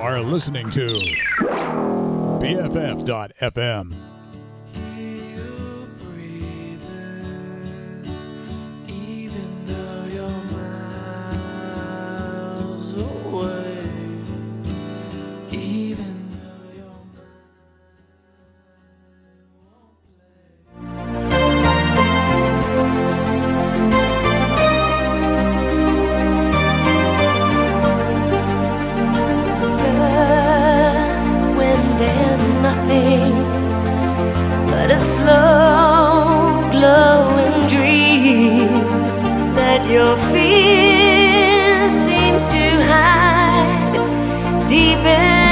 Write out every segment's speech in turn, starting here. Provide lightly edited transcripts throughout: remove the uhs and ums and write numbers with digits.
are listening to BFF.FM. Your fear seems to hide deep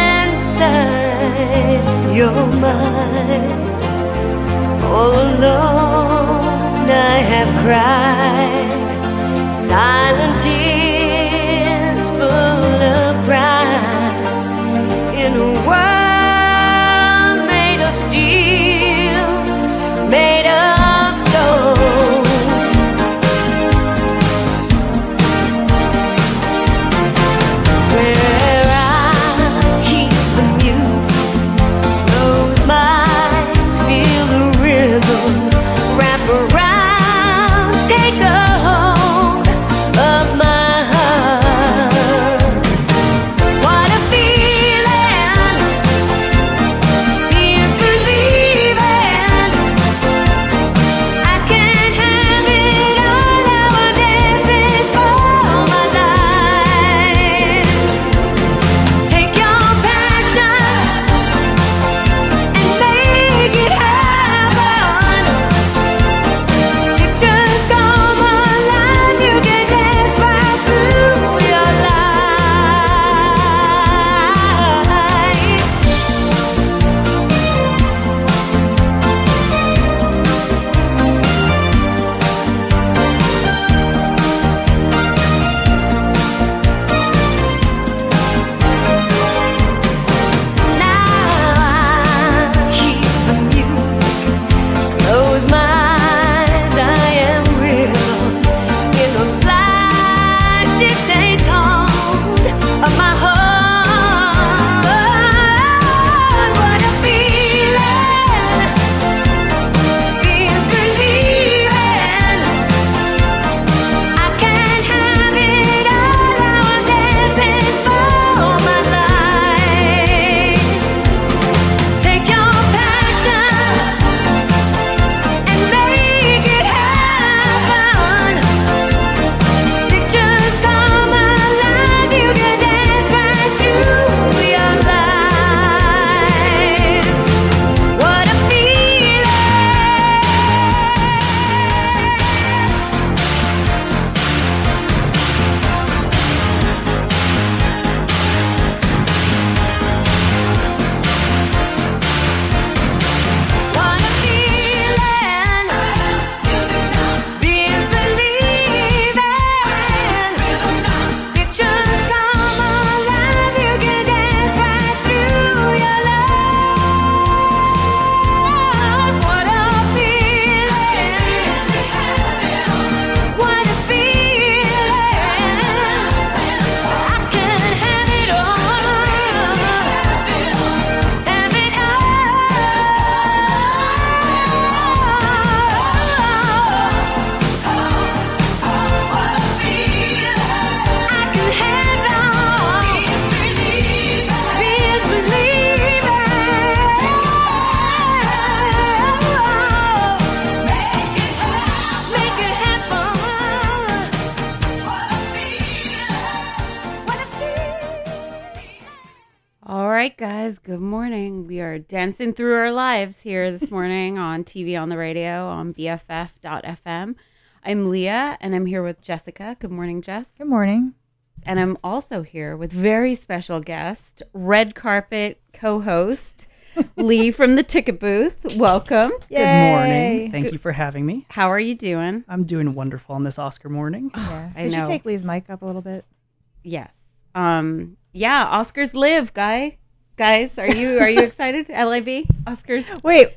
inside your mind. All alone I have cried silent tears full of pride in a world made of steel, made of stone. Good morning. We are dancing through our lives here this morning on TV, on the radio, on BFF.FM. I'm Leah, and I'm here with Jessica. Good morning, Jess. Good morning. And I'm also here with very special guest, red carpet co-host, Lee from the Ticket Booth. Welcome. Yay. Good morning. Thank you for having me. How are you doing? I'm doing wonderful on this Oscar morning. Yeah. I We know. should take Lee's mic up a little bit. Yes. Yeah, Oscars live, Guys, are you excited? LIV? Oscars? Wait.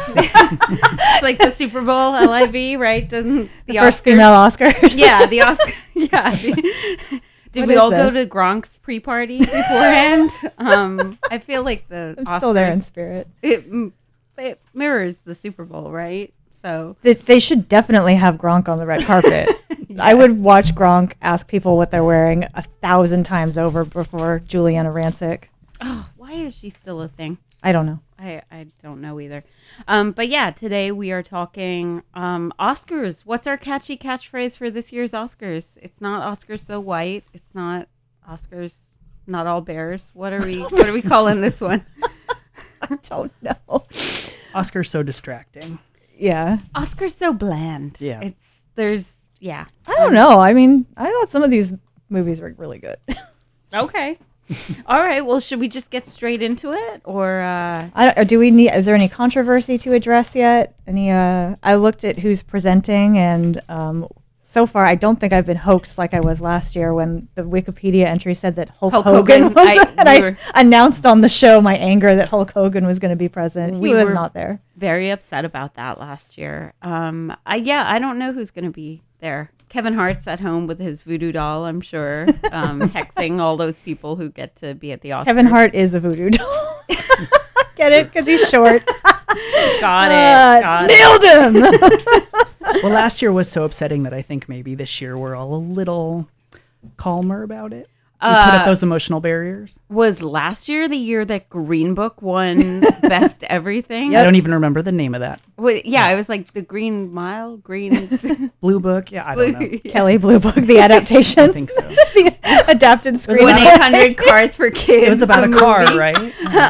It's like the Super Bowl, LIV, right? Doesn't the first female Oscars? Yeah, the Oscar. Yeah. Did What we is all go this? to Gronk's pre-party beforehand? I feel like the I'm still there in Oscars, spirit. it mirrors the Super Bowl, right? So They should definitely have Gronk on the red carpet. I would watch Gronk ask people what they're wearing 1,000 times over before Juliana Rancic. why is she still a thing? I don't know. I don't know either. But yeah, today we are talking Oscars. What's our catchy catchphrase for this year's Oscars? It's not Oscars so white. It's not Oscars not all bears. What are we calling this one? I don't know. Oscar's so distracting. Yeah. Oscars so bland. Yeah. Yeah. I don't know. I mean, I thought some of these movies were really good. Okay. All right. Well, should we just get straight into it, or Is there any controversy to address yet? I looked at who's presenting, and so far I don't think I've been hoaxed like I was last year when the Wikipedia entry said that Hulk Hogan was, I announced on the show my anger that Hulk Hogan was going to be present. He was not there. very upset about that last year. I don't know who's going to be there. Kevin Hart's at home with his voodoo doll, I'm sure, hexing all those people who get to be at the Oscars. Kevin Hart is a voodoo doll. Get it? Because he's short. Got it. Nailed him. Well, last year was so upsetting that I think maybe this year we're all a little calmer about it. We put up those emotional barriers. Was last year the year that Green Book won Best Everything? I don't even remember the name of that. Well, yeah, it was like the Green Mile, Green. Blue Book? Yeah, I don't know. Kelly Blue Book, the I adaptation. think so. The adapted screen. 1-800 Cars for Kids. It was about a the car, movie. right?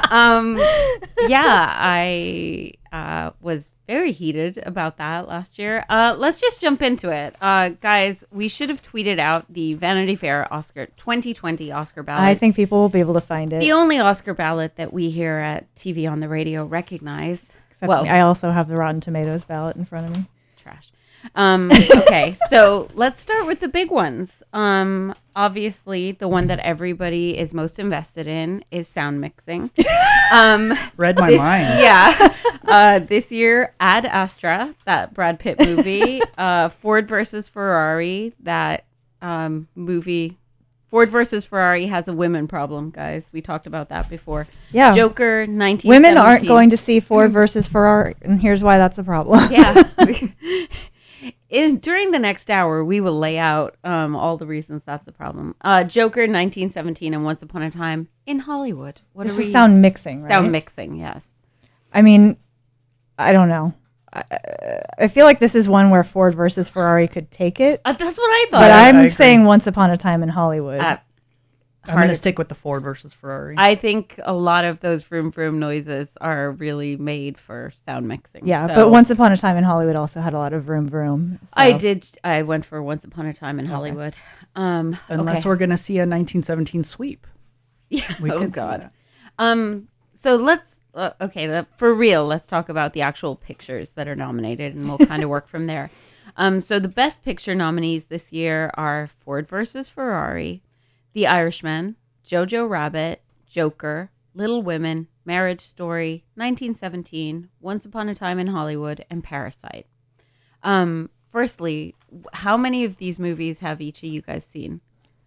I was very heated about that last year. Let's just jump into it. Guys, we should have tweeted out the Vanity Fair 2020 Oscar ballot. I think people will be able to find it. the only Oscar ballot that we here at TV on the radio recognize. Except I also have the Rotten Tomatoes ballot in front of me. Trash. Okay, so let's start with the big ones. Obviously, the one that everybody is most invested in is sound mixing. Read my mind. Yeah. This year, Ad Astra, that Brad Pitt movie, Ford versus Ferrari, that movie. Ford versus Ferrari has a women problem, guys. We talked about that before. Yeah. Joker, 1917. Women aren't going to see Ford versus Ferrari, and here's why that's a problem. Yeah. During the next hour, we will lay out all the reasons that's a problem. Joker, 1917, and Once Upon a Time in Hollywood. This is sound mixing, right? Sound mixing, yes. I mean, I don't know. I feel like this is one where Ford versus Ferrari could take it. That's what I thought. But I I'm agree. saying Once Upon a Time in Hollywood. I'm going to stick with the Ford versus Ferrari. I think a lot of those vroom vroom noises are really made for sound mixing. Yeah, So but Once Upon a Time in Hollywood also had a lot of vroom vroom. So. I went for Once Upon a Time in Hollywood. Unless we're going to see a 1917 sweep. Yeah. We Oh could see God. that. So let's for real. Let's talk about the actual pictures that are nominated, and we'll kind of work from there. So the Best Picture nominees this year are Ford versus Ferrari, The Irishman, Jojo Rabbit, Joker, Little Women, Marriage Story, 1917, Once Upon a Time in Hollywood, and Parasite. Firstly, how many of these movies have each of you guys seen?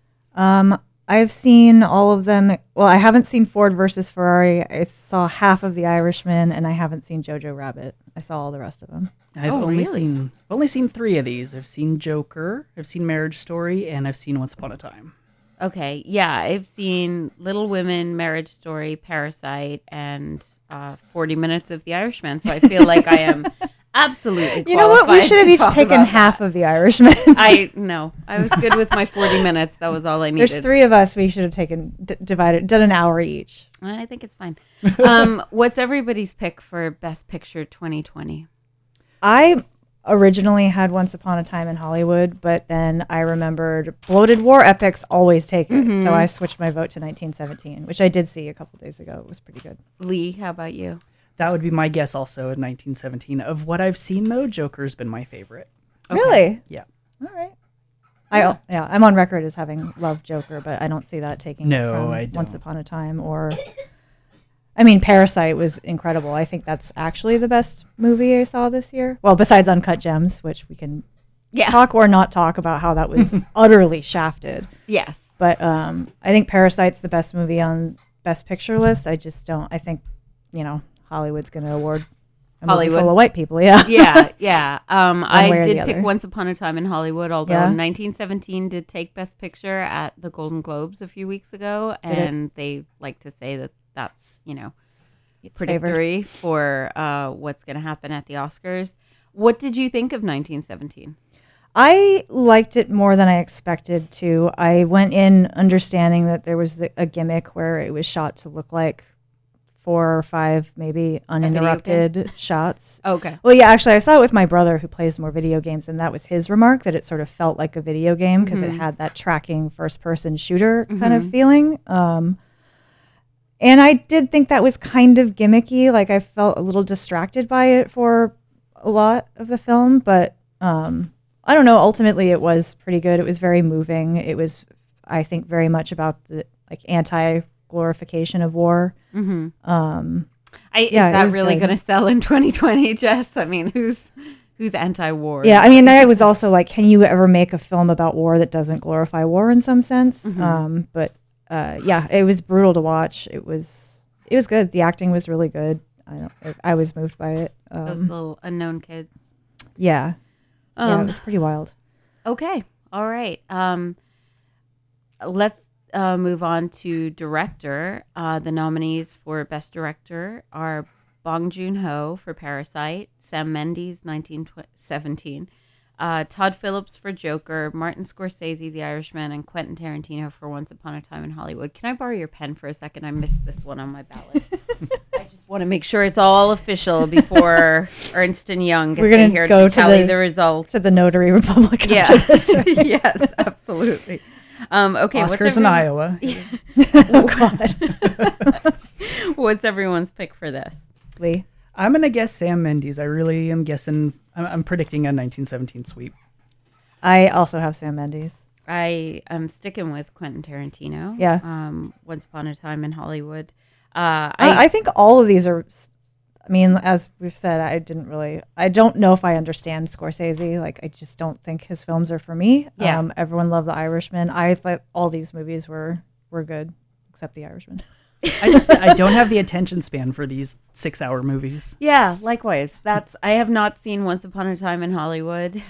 I've seen all of them. Well, I haven't seen Ford versus Ferrari. I saw half of The Irishman, and I haven't seen Jojo Rabbit. I saw all the rest of them. I've only seen 3 of these. I've seen Joker, I've seen Marriage Story, and I've seen Once Upon a Time. Okay, yeah, I've seen Little Women, Marriage Story, Parasite, and 40 Minutes of The Irishman. So I feel like I am absolutely qualified. You know what? We should have to each talk taken about half that. of The Irishman. I was good with my 40 minutes. That was all I needed. There's 3 of us. We should have taken done an hour each. I think it's fine. What's everybody's pick for Best Picture 2020? I originally had Once Upon a Time in Hollywood, but then I remembered bloated war epics always take it. So I switched my vote to 1917, which I did see a couple days ago. It was pretty good. Lee, how about you? That would be my guess also in 1917. Of what I've seen, though, Joker's been my favorite. Really? Yeah. All right. I'm on record as having loved Joker, but I don't see that taking No, from I don't. Once Upon a Time or... I mean, Parasite was incredible. I think that's actually the best movie I saw this year. Well, besides Uncut Gems, which we can talk or not talk about how that was utterly shafted. Yes. But I think Parasite's the best movie on Best Picture list. I just don't. I think, Hollywood's going to award a movie full of white people. Yeah. Yeah. I did pick Once Upon a Time in Hollywood, although 1917 did take Best Picture at the Golden Globes a few weeks ago. And they like to say that that's, It's predictory for what's going to happen at the Oscars. What did you think of 1917? I liked it more than I expected to. I went in understanding that there was a gimmick where it was shot to look like 4 or 5 maybe uninterrupted shots. Okay. Well, yeah, actually, I saw it with my brother who plays more video games, and that was his remark, that it sort of felt like a video game because it had that tracking first-person shooter kind of feeling. And I did think that was kind of gimmicky. Like, I felt a little distracted by it for a lot of the film, but I don't know. Ultimately, it was pretty good. It was very moving. It was, I think, very much about the anti-glorification of war. Mm-hmm. Is that really going to sell in 2020, Jess? I mean, who's anti-war? Yeah, I mean, I was also like, can you ever make a film about war that doesn't glorify war in some sense? Mm-hmm. But it was brutal to watch. It was good. The acting was really good. I was moved by it. Those little unknown kids. Yeah. It was pretty wild. Okay. All right. Let's move on to director. The nominees for Best Director are Bong Joon-ho for Parasite, Sam Mendes, 1917, Todd Phillips for Joker, Martin Scorsese, The Irishman, and Quentin Tarantino for Once Upon a Time in Hollywood. Can I borrow your pen for a second? I missed this one on my ballot. I just want to make sure it's all official before Ernst & Young gets in here to tally the results. To the Notary Republic. Yeah. Yes, absolutely. Okay. Oscars in Iowa. Oh, God. What's everyone's pick for this? Lee? I'm going to guess Sam Mendes. I really am guessing. I'm predicting a 1917 sweep. I also have Sam Mendes. I am sticking with Quentin Tarantino. Yeah. Once Upon a Time in Hollywood. I think all of these are, I mean, as we've said, I don't know if I understand Scorsese. Like, I just don't think his films are for me. Yeah. Everyone loved The Irishman. I thought all these movies were good, except The Irishman. I don't have the attention span for these 6-hour movies. Yeah, likewise. I have not seen Once Upon a Time in Hollywood.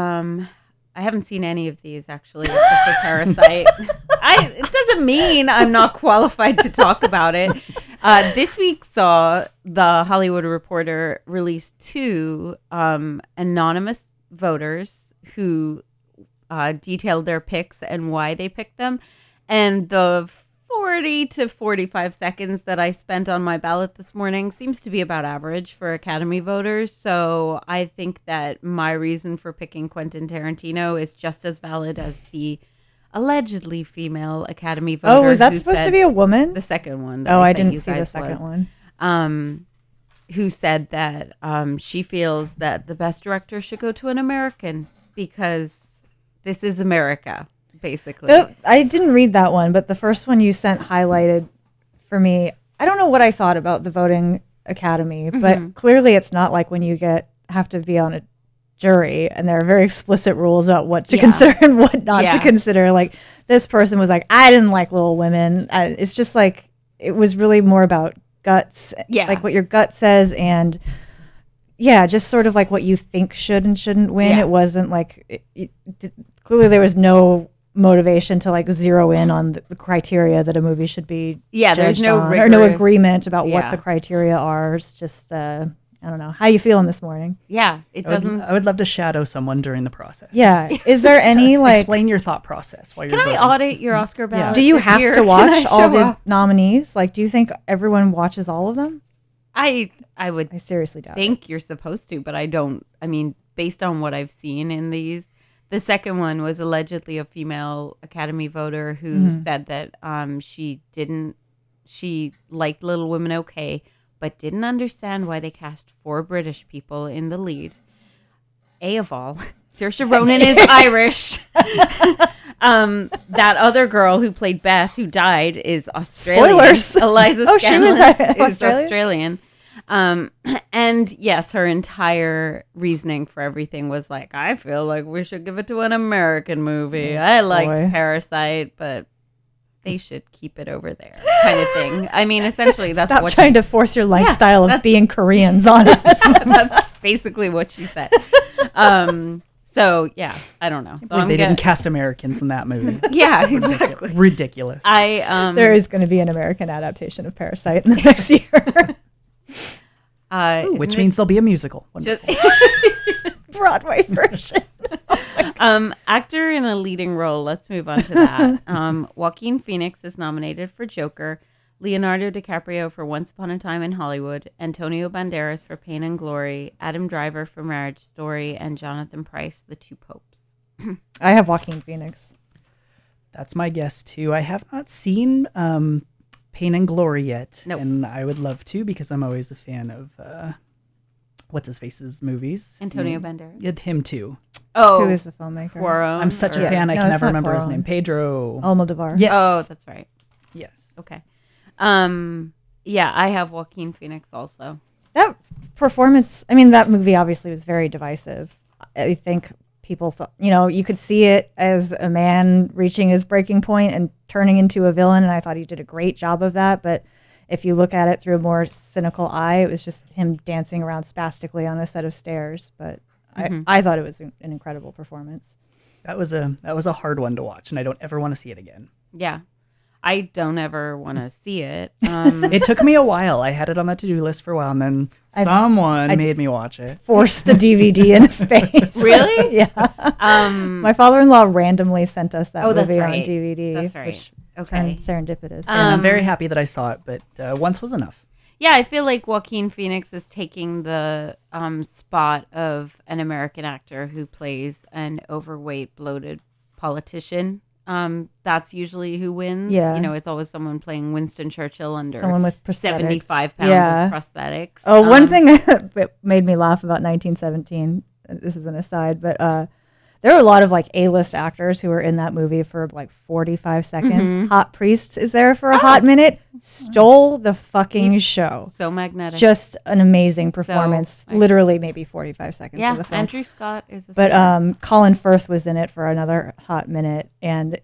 I haven't seen any of these, actually, except for Parasite. It doesn't mean I'm not qualified to talk about it. This week saw The Hollywood Reporter release 2 anonymous voters who detailed their picks and why they picked them. And the 40 to 45 seconds that I spent on my ballot this morning seems to be about average for Academy voters. So I think that my reason for picking Quentin Tarantino is just as valid as the allegedly female Academy voter. Oh, is that supposed to be a woman? The second one. I didn't see the second one. Who said that she feels that the best director should go to an American because this is America. Basically, I didn't read that one, but the first one you sent highlighted for me. I don't know what I thought about the voting academy, but clearly it's not like when you have to be on a jury and there are very explicit rules about what to consider and what not to consider. Like, this person was like, I didn't like Little Women. It's just like, it was really more about guts, like what your gut says, and just sort of like what you think should and shouldn't win. It wasn't like clearly there was no motivation to like zero in on the criteria that a movie should be there's no on, or no agreement about what the criteria are. It's just I don't know. How you feeling this morning? It doesn't. I would love to shadow someone during the process. Is there any like explain your thought process while you're Can I audit your Oscar ballot? Do you have to watch all the nominees? Like, do you think everyone watches all of them? I seriously doubt think you're supposed to, but I don't. I mean, based on what I've seen in these, the second one was allegedly a female Academy voter who said that she liked Little Women okay, but didn't understand why they cast 4 British people in the lead. A of all, Saoirse Ronan is Irish. That other girl who played Beth, who died, is Australian. Spoilers. Eliza Scanlon is Australian. And yes, her entire reasoning for everything was like, I feel like we should give it to an American movie. I liked Parasite, but they should keep it over there, kind of thing. I mean, essentially, that's Stop what trying to force your lifestyle of that's- being Koreans on us. that's basically what she said. So yeah, I don't know. So They didn't cast Americans in that movie. Yeah, exactly. Ridiculous. There is going to be an American adaptation of Parasite in the next year. Which means there'll be a musical. Broadway version. Actor in a leading role. Let's move on to that. Joaquin Phoenix is nominated for Joker. Leonardo DiCaprio for Once Upon a Time in Hollywood. Antonio Banderas for Pain and Glory. Adam Driver for Marriage Story. And Jonathan Pryce, The Two Popes. I have Joaquin Phoenix. That's my guess, too. I have not seen Pain and Glory yet. Nope. And I would love to because I'm always a fan of what's-his-face's movies. Antonio Banderas. Yeah, him, too. Oh, Who is the filmmaker? Cuarón. I'm such a or- fan, I No, can it's never not remember his Cuarón. name. Pedro. Almodovar. Yes. Oh, that's right. Yes. Okay. Yeah, I have Joaquin Phoenix also. That performance, I mean, that movie obviously was very divisive. I think people thought, you could see it as a man reaching his breaking point and turning into a villain, and I thought he did a great job of that. But if you look at it through a more cynical eye, it was just him dancing around spastically on a set of stairs. But I thought it was an incredible performance. That was a hard one to watch, and I don't ever want to see it again. Yeah. I don't ever want to see it. It took me a while. I had it on the to-do list for a while, and then someone made me watch it. Forced a DVD in his face. Really? Yeah. My father-in-law randomly sent us that Oh, that's movie on right. DVD. That's right. Which Okay. turned serendipitous. And I'm very happy that I saw it, but once was enough. Yeah, I feel like Joaquin Phoenix is taking the spot of an American actor who plays an overweight, bloated politician. That's usually who wins. Yeah. It's always someone playing Winston Churchill under Someone with prosthetics. 75 pounds Yeah. of prosthetics. Oh, one thing that made me laugh about 1917, this is an aside, but there were a lot of like A-list actors who were in that movie for like 45 seconds. Hot Priest is there for a hot minute. Stole the fucking show. So magnetic. Just an amazing performance. Literally maybe 45 seconds of the film. Andrew Scott is a But star. Colin Firth was in it for another hot minute, and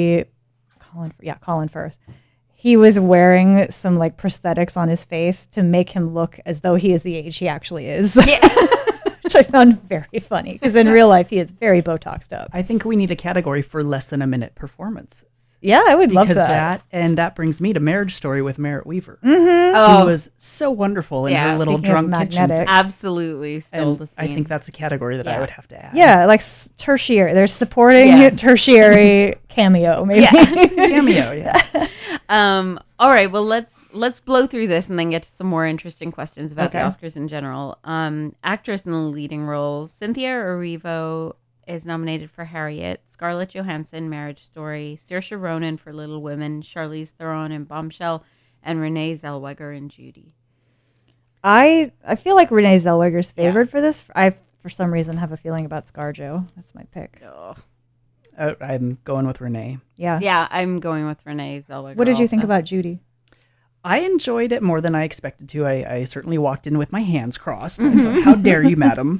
Colin Firth. He was wearing some like prosthetics on his face to make him look as though he is the age he actually is. Which I found very funny because in real life he is very Botoxed up. I think we need a category for less than a minute performances. Yeah, I would love Because that. that brings me to Marriage Story with Merritt Weaver. Oh, Who was so wonderful in Yeah. her little Speaking of drunk kitchen. magnetic. absolutely stole And the scene. I think that's a category that I Yeah. would have to add. Yeah, like tertiary. There's supporting Yes. tertiary cameo, maybe. Cameo, yeah. All right. Well, let's blow through this and then get to some more interesting questions about the Okay. Oscars in general. Actress in the leading role: Cynthia Erivo is nominated for Harriet, Scarlett Johansson, Marriage Story, Saoirse Ronan for Little Women, Charlize Theron in Bombshell, and Renee Zellweger in Judy. I feel like Renee Zellweger's favored for this. I, for some reason, have a feeling about ScarJo. That's my pick. I'm going with Renee. Yeah. Yeah, I'm going with Renee Zellweger. What did you think also. about Judy? I enjoyed it more than I expected to. I certainly walked in with my hands crossed. I thought, how dare you, madam?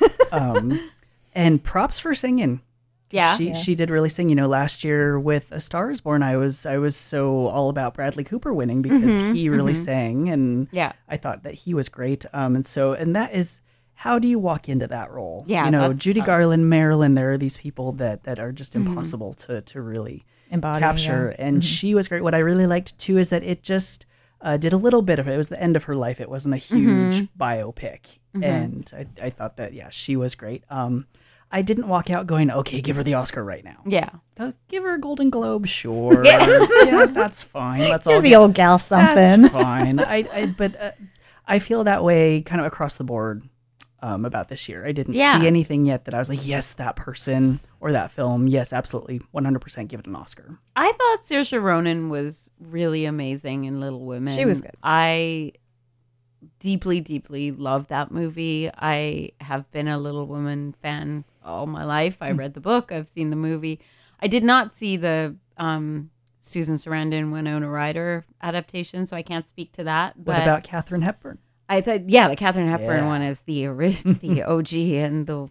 And props for singing. Yeah. She did really sing. Last year with A Star Is Born, I was so all about Bradley Cooper winning because he really sang, and Yeah. I thought that he was great. And that is, how do you walk into that role? Yeah, that's Judy tough. Garland, Marilyn, there are these people that are just impossible to really Embody, capture. yeah. And she was great. What I really liked too is that it just did a little bit of it. It was the end of her life. It wasn't a huge biopic. And I thought that, she was great. I didn't walk out going, okay, give her the Oscar right now. Yeah. Give her a Golden Globe, sure. Yeah, that's fine. Let's all Give the old gal something. That's fine. But I feel that way kind of across the board about this year. I didn't Yeah. see anything yet that I was like, yes, that person or that film, yes, absolutely, 100% give it an Oscar. I thought Saoirse Ronan was really amazing in Little Women. She was good. I deeply, deeply love that movie. I have been a Little Women fan all my life. I read the book. I've seen the movie. I did not see the Susan Sarandon, Winona Ryder adaptation, so I can't speak to that. What But about Katharine Hepburn? I thought, the Katharine Hepburn Yeah. one is the OG and the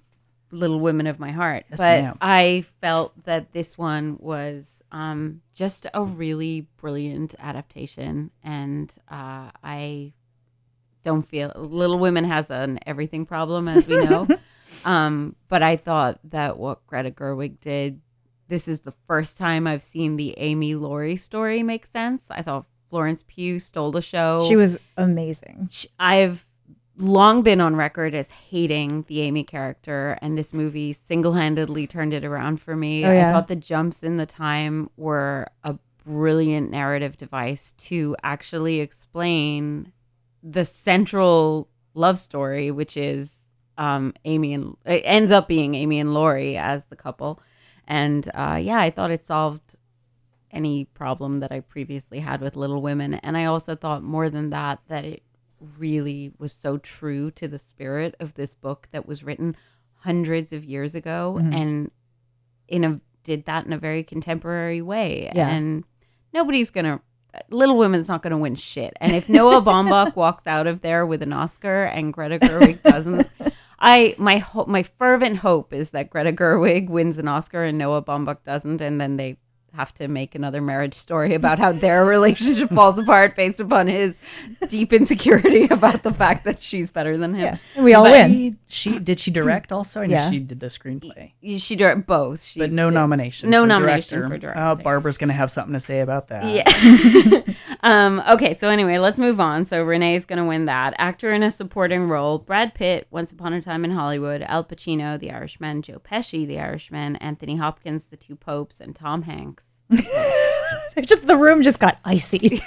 Little Women of my heart. Yes, But ma'am. I felt that this one was just a really brilliant adaptation. And I don't feel Little Women has an everything problem, as we know. But I thought that what Greta Gerwig did, this is the first time I've seen the Amy Laurie story make sense. I thought Florence Pugh stole the show. She was amazing. I've long been on record as hating the Amy character, and this movie single-handedly turned it around for me. Oh, yeah? I thought the jumps in the time were a brilliant narrative device to actually explain the central love story, which is Amy and it ends up being Amy and Laurie as the couple. And I thought it solved any problem that I previously had with Little Women. And I also thought more than that it really was so true to the spirit of this book that was written hundreds of years ago, and did that in a very contemporary way. Yeah. And Little Women's not gonna win shit. And if Noah Baumbach walks out of there with an Oscar and Greta Gerwig doesn't, my fervent hope is that Greta Gerwig wins an Oscar and Noah Baumbach doesn't, and then they have to make another marriage story about how their relationship falls apart based upon his deep insecurity about the fact that she's better than him. Yeah, and we all win. Did she direct also? I know Yeah. she did the screenplay. She directed both. But no nomination. No for nomination director. for director. Oh, Barbara's going to have something to say about that. Yeah. Okay, so anyway, let's move on. So Renee's going to win that. Actor in a supporting role: Brad Pitt, Once Upon a Time in Hollywood; Al Pacino, The Irishman; Joe Pesci, The Irishman; Anthony Hopkins, The Two Popes; and Tom Hanks. The room just got icy.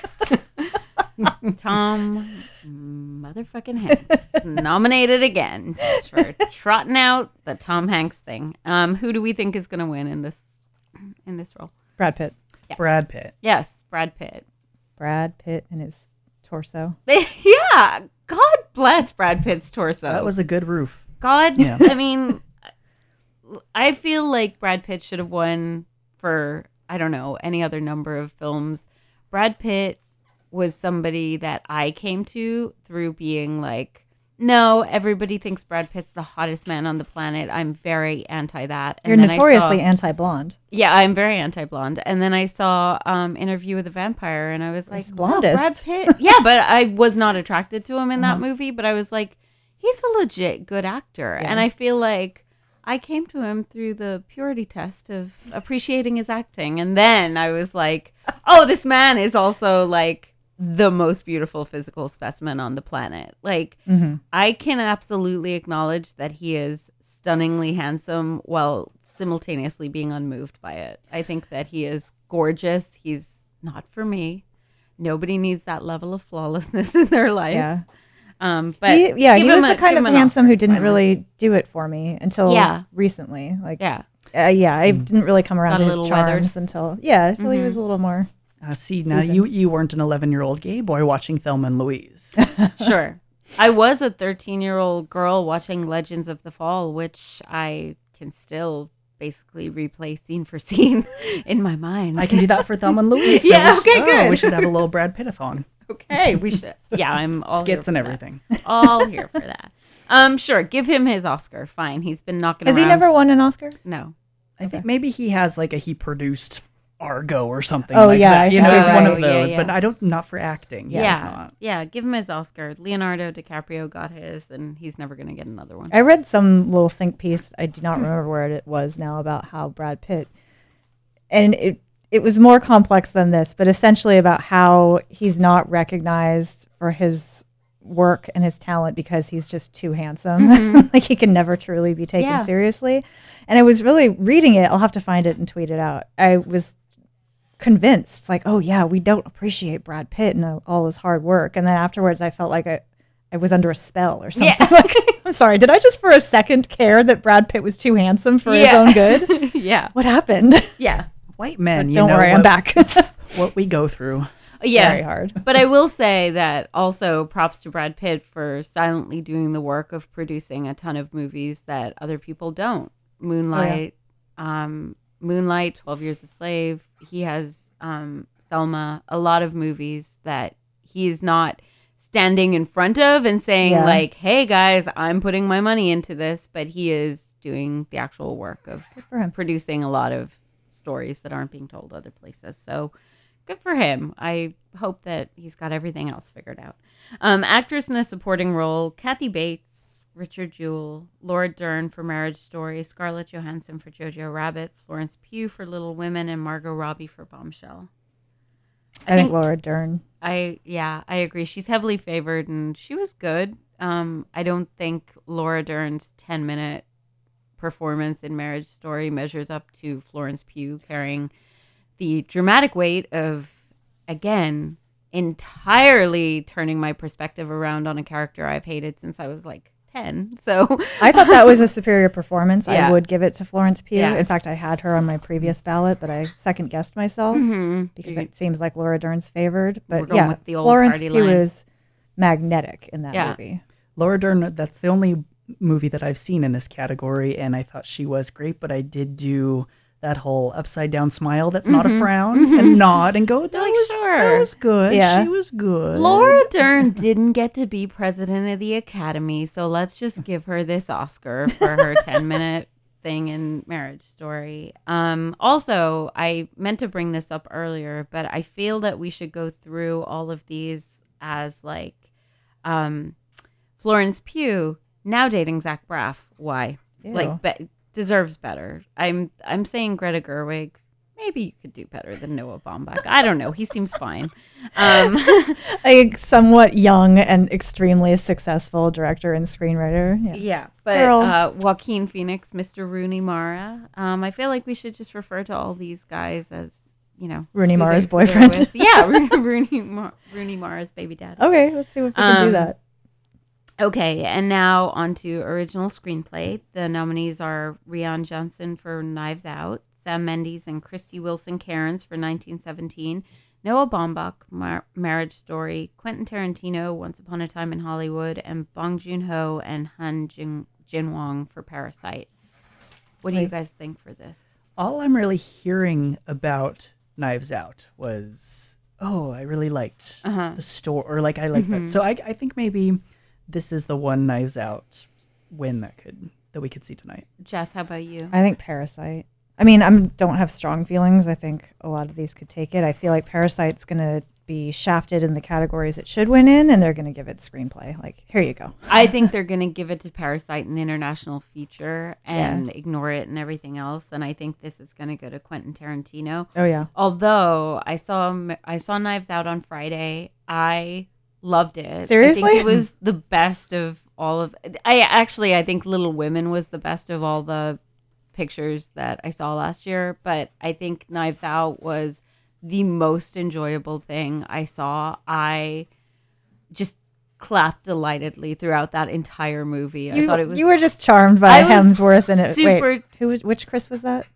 Tom motherfucking Hanks nominated again just for trotting out the Tom Hanks thing. Who do we think is going to win in this role? Brad Pitt. Brad Pitt. Yes, Brad Pitt. Brad Pitt and his torso. Yeah, God bless Brad Pitt's torso. That was a good roof. God, Yeah. I mean, I feel like Brad Pitt should have won for, I don't know, any other number of films. Brad Pitt was somebody that I came to through being like, no, everybody thinks Brad Pitt's the hottest man on the planet. I'm very anti that. And You're then I notoriously saw- anti-blonde. Yeah, I'm very anti-blonde. And then I saw Interview with a Vampire, and I was like, He's wow, blondest. Brad Pitt. Yeah, but I was not attracted to him in that movie. But I was like, he's a legit good actor. Yeah. And I feel like I came to him through the purity test of appreciating his acting. And then I was like, oh, this man is also like the most beautiful physical specimen on the planet. Like, I can absolutely acknowledge that he is stunningly handsome while simultaneously being unmoved by it. I think that he is gorgeous. He's not for me. Nobody needs that level of flawlessness in their life. Yeah. But He give was him the kind give of him an handsome Oscar, who didn't finally. really do it for me until Yeah. recently. Like, Yeah. I didn't really come around Got to a his little weathered. charms until he was a little more. See, now Seasoned. you weren't an 11-year-old gay boy watching Thelma and Louise. Sure. I was a 13-year-old girl watching Legends of the Fall, which I can still basically replay scene for scene in my mind. I can do that for Thelma and Louise. Yeah, we okay, good. We should have a little Brad Pitt-a-thon. Okay, we should. Yeah, I'm all Skits here and for that. everything. All here for that. Sure. Give him his Oscar. Fine. He's been knocking Has around. he never won an Oscar? No. I think maybe he has he produced Argo or something Oh, like yeah, that. I You know, think he's so. one of Yeah, those, yeah. but not for acting. Yeah. He's not. Yeah. Give him his Oscar. Leonardo DiCaprio got his, and he's never going to get another one. I read some little think piece. I do not remember where it was now about how Brad Pitt, and it was more complex than this, but essentially about how he's not recognized for his work and his talent because he's just too handsome. Like he can never truly be taken Yeah. seriously. And I was really reading it. I'll have to find it and tweet it out. I was convinced, like, oh yeah, we don't appreciate Brad Pitt and all his hard work. And then afterwards, I felt like I was under a spell or something. Yeah. Like, I'm sorry, did I just for a second care that Brad Pitt was too handsome for his Yeah. own good? Yeah. What happened? Yeah. White men, Don't worry, I'm back. what we go through. Yes. Very hard. But I will say that also props to Brad Pitt for silently doing the work of producing a ton of movies that other people don't. Moonlight, Moonlight, 12 Years a Slave. He has Selma, a lot of movies that he's not standing in front of and saying Yeah. like, hey guys, I'm putting my money into this, but he is doing the actual work of for him. producing a lot of stories that aren't being told other places. So good for him. I hope that he's got everything else figured out. Actress in a supporting role, Kathy Bates, Richard Jewell, Laura Dern for Marriage Story, Scarlett Johansson for Jojo Rabbit, Florence Pugh for Little Women, and Margot Robbie for Bombshell. I think Laura Dern. I agree. She's heavily favored, and she was good. I don't think Laura Dern's 10-minute performance in Marriage Story measures up to Florence Pugh carrying the dramatic weight of, again, entirely turning my perspective around on a character I've hated since I was like 10. So I thought that was a superior performance. Yeah. I would give it to Florence Pugh. Yeah. In fact, I had her on my previous ballot, but I second guessed myself because it seems like Laura Dern's favored. We're But going yeah, with the old Florence party Pugh line. is magnetic in that Yeah. movie. Laura Dern, that's the only movie that I've seen in this category, and I thought she was great, but I did do that whole upside down smile that's not a frown and nod and go, that Like, was, sure. that was good. Yeah. She was good. Laura Dern didn't get to be president of the Academy, so let's just give her this Oscar for her 10-minute thing in Marriage Story. Also, I meant to bring this up earlier, but I feel that we should go through all of these as like Florence Pugh now dating Zach Braff. Why? Ew. Like deserves better. I'm saying Greta Gerwig. Maybe you could do better than Noah Baumbach. I don't know. He seems fine. A somewhat young and extremely successful director and screenwriter. Yeah. Yeah, but Girl. Joaquin Phoenix, Mr. Rooney Mara. I feel like we should just refer to all these guys as, you know, Rooney who Mara's they're boyfriend. with. Yeah, Rooney Mara's baby dad. Okay, let's see if we can do that. Okay, and now on to original screenplay. The nominees are Rian Johnson for Knives Out, Sam Mendes and Christy Wilson Cairns for 1917, Noah Baumbach, Marriage Story, Quentin Tarantino, Once Upon a Time in Hollywood, and Bong Joon-ho and Han Jin-won for Parasite. What do you guys think for this? All I'm really hearing about Knives Out was, I really liked the story, or like I like that. So I think maybe this is the one Knives Out win that we could see tonight. Jess, how about you? I think Parasite. I mean, I don't have strong feelings. I think a lot of these could take it. I feel like Parasite's going to be shafted in the categories it should win in, and they're going to give it screenplay. Like, here you go. I think they're going to give it to Parasite, an international feature, and ignore it and everything else. And I think this is going to go to Quentin Tarantino. Oh, yeah. Although I saw Knives Out on Friday, I loved it. Seriously? I think it was the best of all of. I think Little Women was the best of all the pictures that I saw last year, but I think Knives Out was the most enjoyable thing I saw. I just clapped delightedly throughout that entire movie. I thought it was. You were just charmed by I was Hemsworth and it. super- Wait, which Chris was that?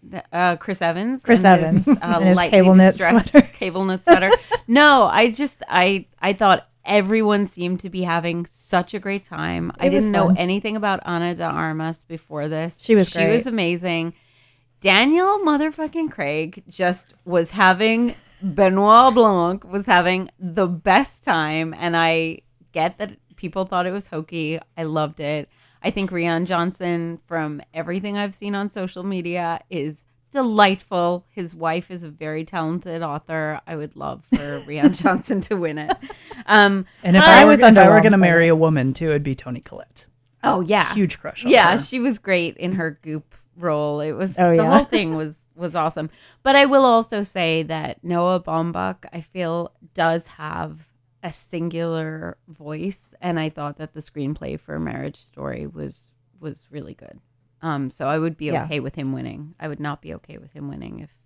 Chris Evans. Chris and Evans his, in his lightly cable knit distressed sweater. cable knit sweater. No, I thought everyone seemed to be having such a great time. I was didn't know fun. anything about Ana de Armas before this. She was She great. was amazing. Daniel motherfucking Craig just was having, Benoit Blanc was having the best time. And I get that people thought it was hokey. I loved it. I think Rian Johnson, from everything I've seen on social media, is delightful. His wife is a very talented author. I would love for Rian Johnson to win it. And if I I was were underwhelmed going to by marry a woman too, it'd be Toni Collette. Oh, yeah. Huge crush on Yeah, her. she was great in her Goop role. It was Oh, the yeah. whole thing was awesome. But I will also say that Noah Baumbach, I feel, does have a singular voice, and I thought that the screenplay for Marriage Story was really good. So I would be Yeah. okay with him winning. I would not be okay with him winning if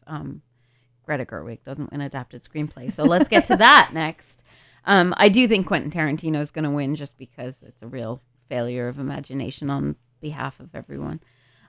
Greta Gerwig doesn't win adapted screenplay. So let's get to that next. I do think Quentin Tarantino is going to win just because it's a real failure of imagination on behalf of everyone.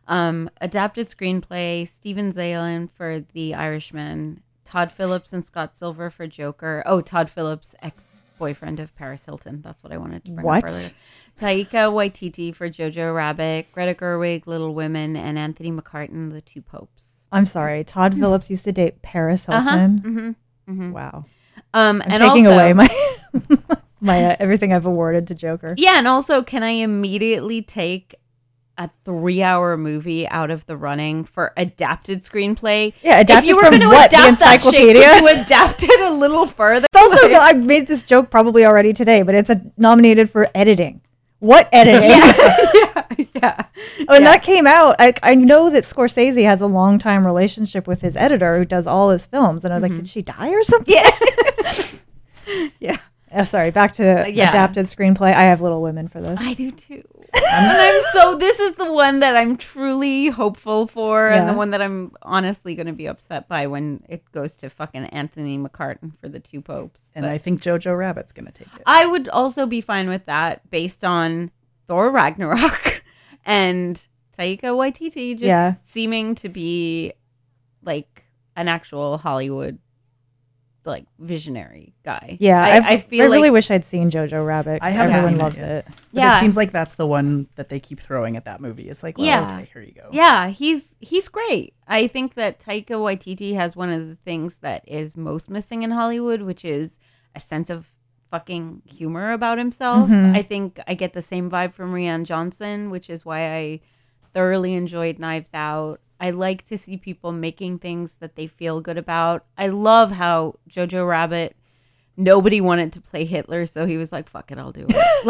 Adapted screenplay, Steven Zalen for The Irishman, Todd Phillips and Scott Silver for Joker. Oh, Todd Phillips, ex-boyfriend of Paris Hilton. That's what I wanted to bring What? up earlier. Taika Waititi for Jojo Rabbit, Greta Gerwig, Little Women, and Anthony McCartan, The Two Popes. I'm sorry. Todd Phillips used to date Paris Hilton. Wow. I'm I'm taking away my my everything I've awarded to Joker. Yeah, and also, can I immediately take a 3-hour movie out of the running for adapted screenplay. Yeah, adapted if you were from gonna what? The adapt that shit, encyclopedia? could you adapt it a little further? It's also, I made this joke probably already today, but it's nominated for editing. What editing? Yeah. When that came out, I know that Scorsese has a long-time relationship with his editor who does all his films. And I was like, did she die or something? Yeah. Sorry, back to adapted screenplay. I have Little Women for this. I do too. And this is the one that I'm truly hopeful for, and the one that I'm honestly going to be upset by when it goes to fucking Anthony McCartan for the Two Popes. And I think Jojo Rabbit's going to take it. I would also be fine with that based on Thor Ragnarok and Taika Waititi just seeming to be like an actual Hollywood like visionary guy. Yeah, I feel I really wish I'd seen Jojo Rabbit. I haven't Everyone seen loves it yet. it. But it seems like that's the one that they keep throwing at that movie. It's like, well, okay, here you go. Yeah, he's great. I think that Taika Waititi has one of the things that is most missing in Hollywood, which is a sense of fucking humor about himself. I think I get the same vibe from Rian Johnson, which is why I thoroughly enjoyed Knives Out. I like to see people making things that they feel good about. I love how Jojo Rabbit, nobody wanted to play Hitler, so he was like, fuck it, I'll do it.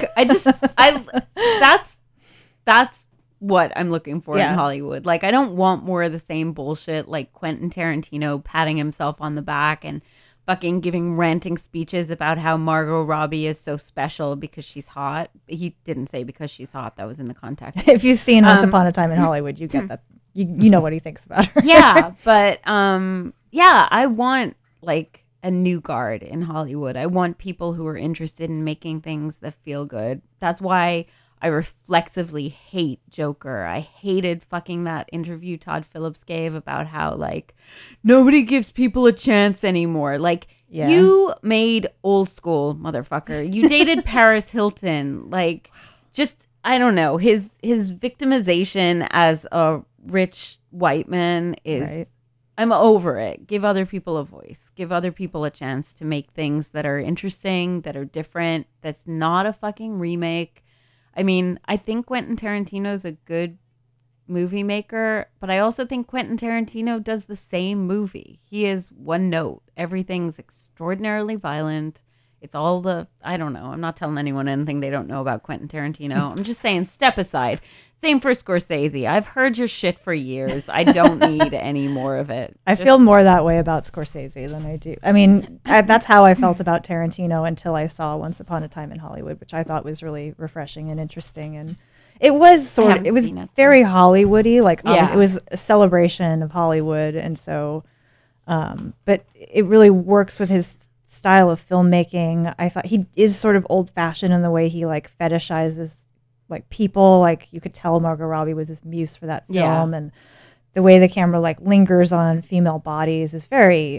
That's what I'm looking for in Hollywood. Like, I don't want more of the same bullshit, like Quentin Tarantino patting himself on the back and fucking giving ranting speeches about how Margot Robbie is so special because she's hot. He didn't say because she's hot. That was in the context. If you've seen Once Upon a Time in Hollywood, you get that. You know what he thinks about her. Yeah, but I want like a new guard in Hollywood. I want people who are interested in making things that feel good. That's why I reflexively hate Joker. I hated fucking that interview Todd Phillips gave about how like nobody gives people a chance anymore. Like you made old school, motherfucker. You dated Paris Hilton. Like just I don't know. His victimization as a rich white man is I'm over it. Give other people a voice. Give other people a chance to make things that are interesting, that are different, that's not a fucking remake. I mean, I think Quentin Tarantino's a good movie maker, but I also think Quentin Tarantino does the same movie. He is one note. Everything's extraordinarily violent. It's all I don't know. I'm not telling anyone anything they don't know about Quentin Tarantino. I'm just saying, step aside. Same for Scorsese. I've heard your shit for years. I don't need any more of it. I feel more that way about Scorsese than I do. I mean, that's how I felt about Tarantino until I saw Once Upon a Time in Hollywood, which I thought was really refreshing and interesting. And it was very Hollywoody. Like, it was a celebration of Hollywood. And so, but it really works with his style of filmmaking. I thought he is sort of old fashioned in the way he like fetishizes like people. Like you could tell Margot Robbie was his muse for that film, and the way the camera like lingers on female bodies is very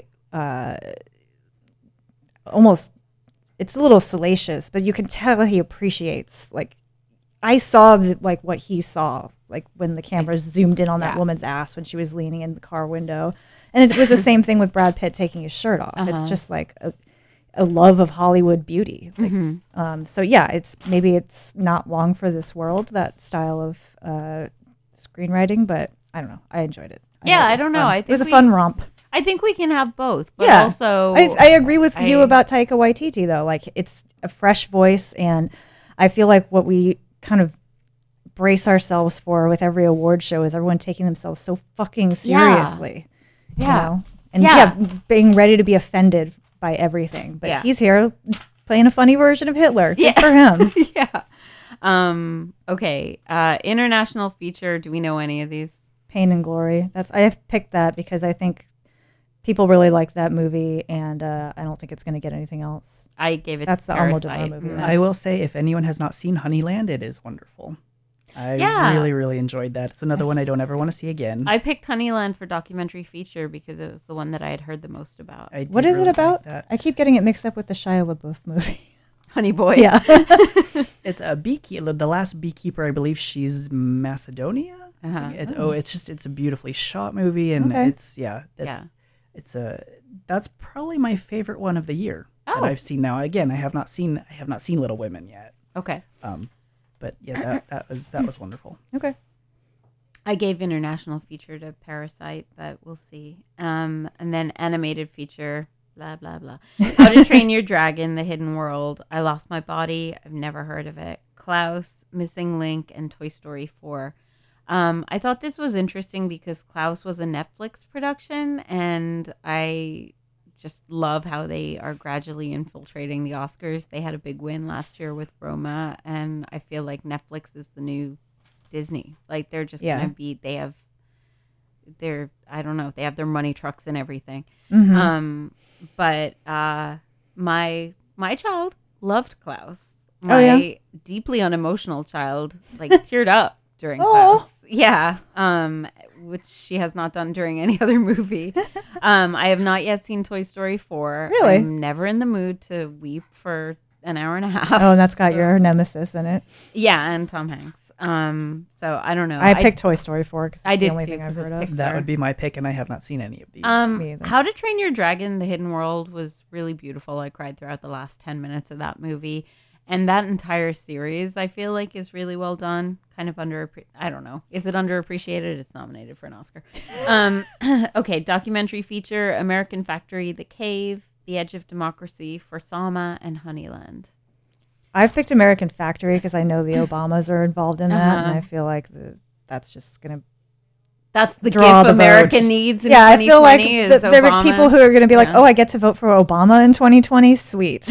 almost, it's a little salacious, but you can tell he appreciates, like I saw like what he saw, like when the camera zoomed in on that woman's ass when she was leaning in the car window. And it was the same thing with Brad Pitt taking his shirt off. It's just like a love of Hollywood beauty. Like, so yeah, it's not long for this world, that style of screenwriting, but I don't know. I enjoyed it. I don't know. I think it was a fun romp. I think we can have both, but also I agree with you about Taika Waititi though. Like it's a fresh voice, and I feel like what we kind of brace ourselves for with every award show is everyone taking themselves so fucking seriously. You know? And being ready to be offended by everything. But he's here playing a funny version of Hitler. Good for him. Okay. International feature. Do we know any of these? Pain and Glory. I have picked that because I think people really like that movie, and I don't think it's going to get anything else. I gave it. That's to the Almodovar movie. I will say, if anyone has not seen Honeyland, it is wonderful. I really, really enjoyed that. It's another one I don't ever want to see again. I picked Honeyland for documentary feature because it was the one that I had heard the most about. What is it about? I keep getting it mixed up with the Shia LaBeouf movie. Honey Boy. Yeah. It's a beekeeper. The last beekeeper, I believe she's Macedonia. It's a beautifully shot movie, and that's probably my favorite one of the year that I've seen now. Again, I have not seen Little Women yet. Okay. But yeah, that was wonderful. Okay. I gave international feature to Parasite, but we'll see. And then animated feature, blah, blah, blah. How to Train Your Dragon, The Hidden World, I Lost My Body, I've never heard of it. Klaus, Missing Link, and Toy Story 4. I thought this was interesting because Klaus was a Netflix production, and I just love how they are gradually infiltrating the Oscars. They had a big win last year with Roma, and I feel like Netflix is the new Disney. Like they're just gonna be, they have their money trucks and everything. But my child loved Klaus. My deeply unemotional child like teared up during Klaus. Yeah. Which she has not done during any other movie. I have not yet seen Toy Story 4. Really? I'm never in the mood to weep for an hour and a half. Oh, and that's got your nemesis in it. Yeah, and Tom Hanks. So I don't know. I picked Toy Story 4 because it's I the did only too, thing I've 'cause it's heard of. Pixar. That would be my pick, and I have not seen any of these. Me either. How to Train Your Dragon, The Hidden World was really beautiful. I cried throughout the last 10 minutes of that movie. And that entire series, I feel like, is really well done. Kind of I don't know. Is it underappreciated? It's nominated for an Oscar. Okay, documentary feature, American Factory, The Cave, The Edge of Democracy, For Sama, and Honeyland. I've picked American Factory because I know the Obamas are involved in that, and I feel like that's just going to That's the draw gift the America votes. needs in Yeah, I 2020 feel like is there are Obama. people who are going to be like, Yeah. oh, I get to vote for Obama in 2020? Sweet.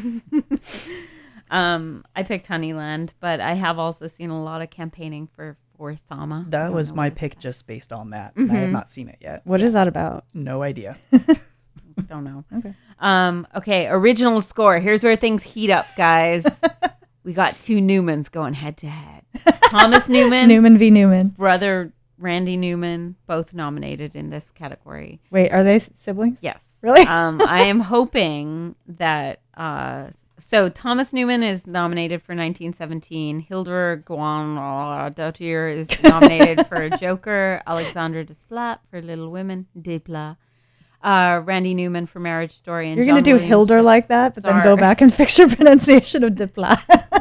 I picked Honeyland, but I have also seen a lot of campaigning for Sama. I That don't was know my what it's pick just based on that. I have not seen it yet. What is that about? No idea. about. Don't know. Okay. Okay, original score. Here's where things heat up, guys. We got two Newmans going head to head. Thomas Newman, Newman v. Newman. brother Randy Newman, both nominated in this category. Wait, are they siblings? Yes. Really? I am hoping that so Thomas Newman is nominated for 1917. Hildur Guðnadóttir is nominated for Joker. Alexandra Desplat for Little Women. Desplat. Randy Newman for Marriage Story. And You're going to John do Williams Hildur for like that, but then Star. go back and fix your pronunciation of Dipla.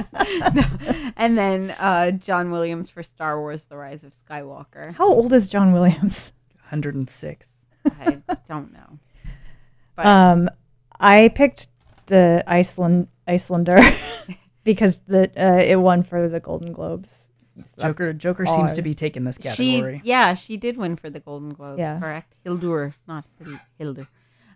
And then John Williams for Star Wars: The Rise of Skywalker. How old is John Williams? 106. I don't know. But I picked the Icelander because it won for the Golden Globes. Joker all seems I- to be taking this category. she did win for the Golden Globes, Yeah. correct? Hildur, not Hildur.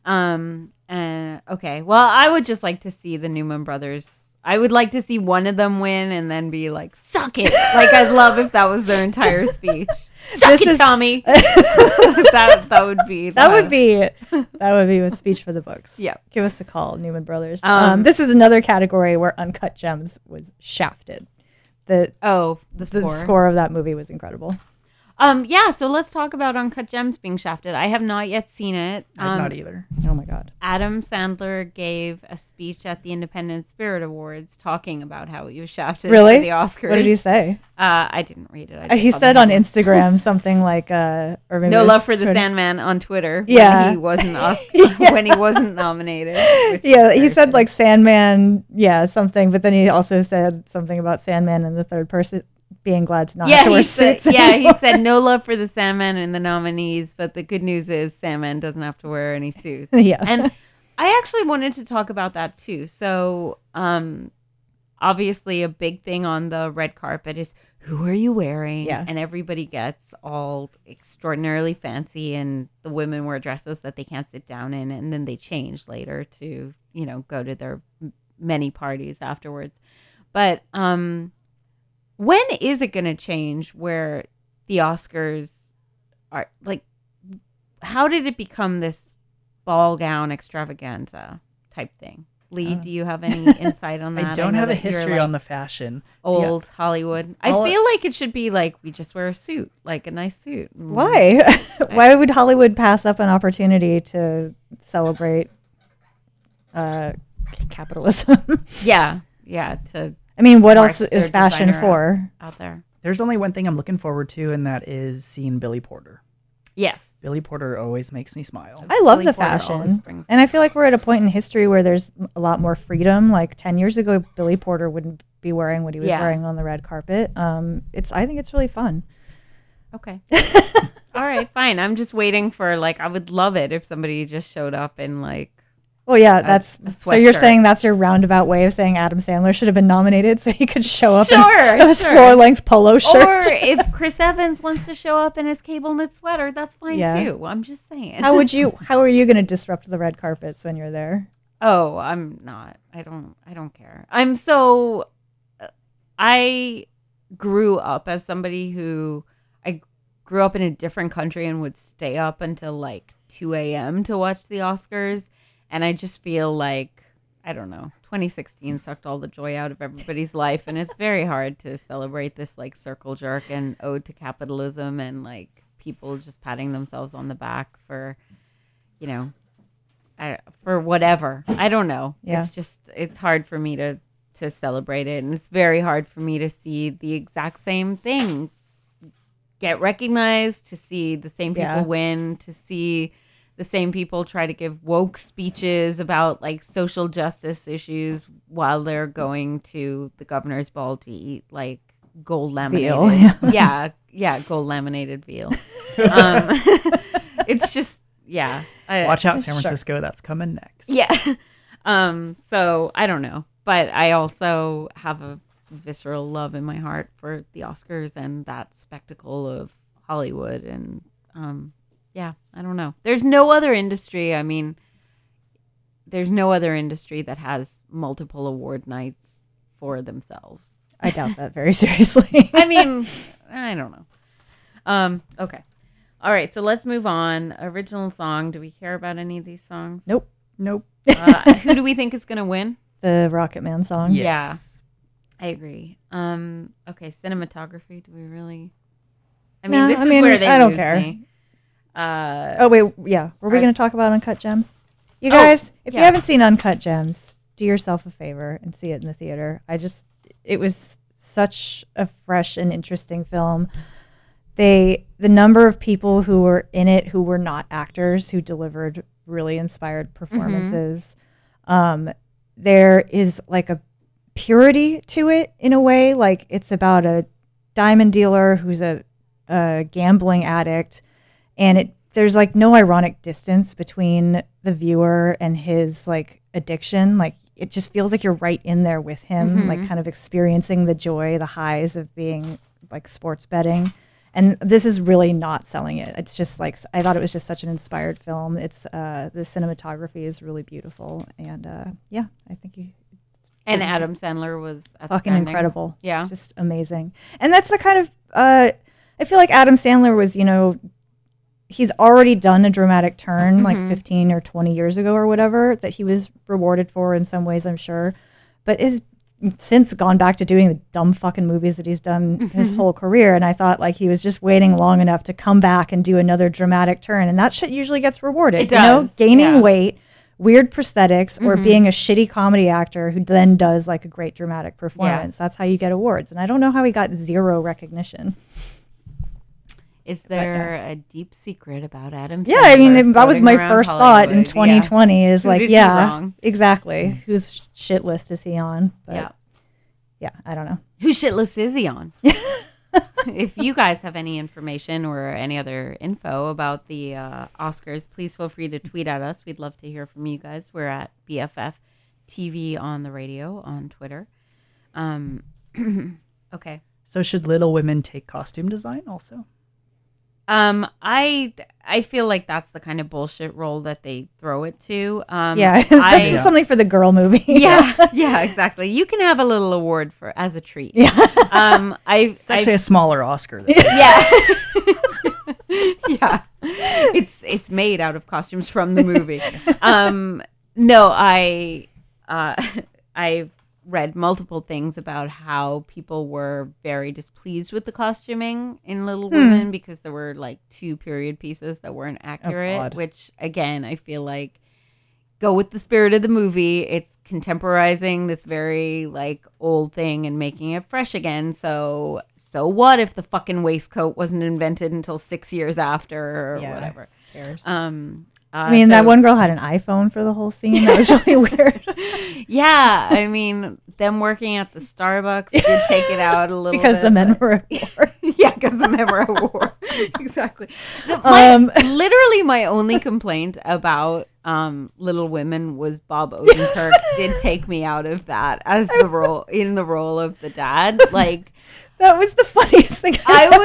And okay, well, I would just like to see the Newman brothers. I would like to see one of them win and then be like, "Suck it!" Like I'd love if that was their entire speech. Suck it, Tommy. that would be That would be a speech for the books. Yeah. Give us a call, Newman Brothers. Um, This is another category where Uncut Gems was shafted. The the score of that movie was incredible. Yeah, so let's talk about Uncut Gems being shafted. I have not yet seen it. I've not either. Oh my God. Adam Sandler gave a speech at the Independent Spirit Awards talking about how he was shafted Really? for the Oscars. What did he say? I didn't read it. I just He saw the said on headline. Instagram something like, or maybe No it was love for the Twitter. Sandman on Twitter. Yeah. When he wasn't when he wasn't nominated. which Yeah, is he very said funny. like Sandman, something, but then he also said something about Sandman in the third person being glad to not have to wear suits. he said no love for the Sandman in the nominees, but the good news is Sandman doesn't have to wear any suits. Yeah. And I actually wanted to talk about that too. So, obviously a big thing on the red carpet is who are you wearing? Yeah. And everybody gets all extraordinarily fancy and the women wear dresses that they can't sit down in and then they change later to, go to their many parties afterwards. But when is it going to change where the Oscars are like, how did it become this ball gown extravaganza type thing? Lee, do you have any insight on that? I don't know have a that you're, history like, on the fashion. old Hollywood. I All- feel like it should be like we just wear a suit, like a nice suit. Why? Why would Hollywood pass up an opportunity to celebrate capitalism? Yeah. To I mean, what Mark else their is fashion designer for? out there. There's only one thing I'm looking forward to, and that is seeing Billy Porter. Yes. Billy Porter always makes me smile. I love Billy the Porter always fashion. brings- And I feel like we're at a point in history where there's a lot more freedom. Like 10 years ago, Billy Porter wouldn't be wearing what he was wearing on the red carpet. I think it's really fun. Okay. All right, fine. I'm just waiting for I would love it if somebody just showed up in Well, yeah, a so you're sweatshirt. saying that's your roundabout way of saying Adam Sandler should have been nominated so he could show up in his Sure. floor-length polo shirt. Or if Chris Evans wants to show up in his cable knit sweater, that's fine too. I'm just saying. How are you going to disrupt the red carpets when you're there? Oh, I'm not. I don't care. I grew up as somebody who I grew up in a different country and would stay up until 2 a.m. to watch the Oscars. And I just feel like, I don't know, 2016 sucked all the joy out of everybody's life. And it's very hard to celebrate this circle jerk and ode to capitalism and people just patting themselves on the back for, for whatever. I don't know. Yeah. It's hard for me to celebrate it. And it's very hard for me to see the exact same thing get recognized, to see the same people win, to see the same people try to give woke speeches about social justice issues while they're going to the governor's ball to eat gold laminated veal. yeah, gold laminated veal. It's just Watch out, San Francisco. That's coming next. Yeah. So I don't know, but I also have a visceral love in my heart for the Oscars and that spectacle of Hollywood. And I don't know. There's no other industry. I mean, there's no other industry that has multiple award nights for themselves. I doubt that very seriously. I mean, I don't know. Okay. All right. So let's move on. Original song. Do we care about any of these songs? Nope. Who do we think is going to win? The Rocket Man song. Yes. I agree. Okay. Cinematography. Do we really? This is I where they I don't lose care. me. Oh wait, yeah. Were we going to talk about Uncut Gems? You guys, if you haven't seen Uncut Gems, do yourself a favor and see it in the theater. It was such a fresh and interesting film. The number of people who were in it who were not actors who delivered really inspired performances. There is a purity to it in a way. It's about a diamond dealer who's a gambling addict. And there's no ironic distance between the viewer and his addiction. It just feels like you're right in there with him, kind of experiencing the joy, the highs of being sports betting. And this is really not selling it. It's just I thought it was just such an inspired film. It's the cinematography is really beautiful, and I think you. And Adam Sandler was fucking incredible. Yeah, just amazing. And that's the kind of I feel like Adam Sandler was, he's already done a dramatic turn 15 or 20 years ago or whatever that he was rewarded for in some ways, I'm sure, but is since gone back to doing the dumb fucking movies that he's done his whole career. And I thought he was just waiting long enough to come back and do another dramatic turn. And that shit usually gets rewarded. It does. Gaining weight, weird prosthetics, or being a shitty comedy actor who then does a great dramatic performance. That's how you get awards. And I don't know how he got zero recognition. Is there a deep secret about Adam Sandler? Yeah, I mean, that was my floating first around thought in Hollywood? 2020 is Who did he wrong? exactly. Whose shit list is he on? Yeah. Yeah, I don't know. Whose shit list is he on? If you guys have any information or any other info about the Oscars, please feel free to tweet at us. We'd love to hear from you guys. We're at BFF TV on the radio on Twitter. Okay. So should Little Women take costume design also? I feel like that's the kind of bullshit role that they throw it to. That's just something for the girl movie. Yeah, exactly. You can have a little award as a treat. Yeah. It's actually a smaller Oscar. Yeah. Yeah. It's made out of costumes from the movie. No, I've read multiple things about how people were very displeased with the costuming in Little Women because there were 2 period pieces that weren't accurate, which again, I feel like go with the spirit of the movie. It's contemporizing this very old thing and making it fresh again. So what if the fucking waistcoat wasn't invented until 6 years after or whatever? Who cares? I mean, that one girl had an iPhone for the whole scene. That was really weird. Yeah, I mean, them working at the Starbucks did take it out a little because bit. the men were at war. Yeah, because the men were at war. Exactly. Literally, my only complaint about Little Women was Bob Odenkirk did take me out of that as the role of the dad. Like, that was the funniest thing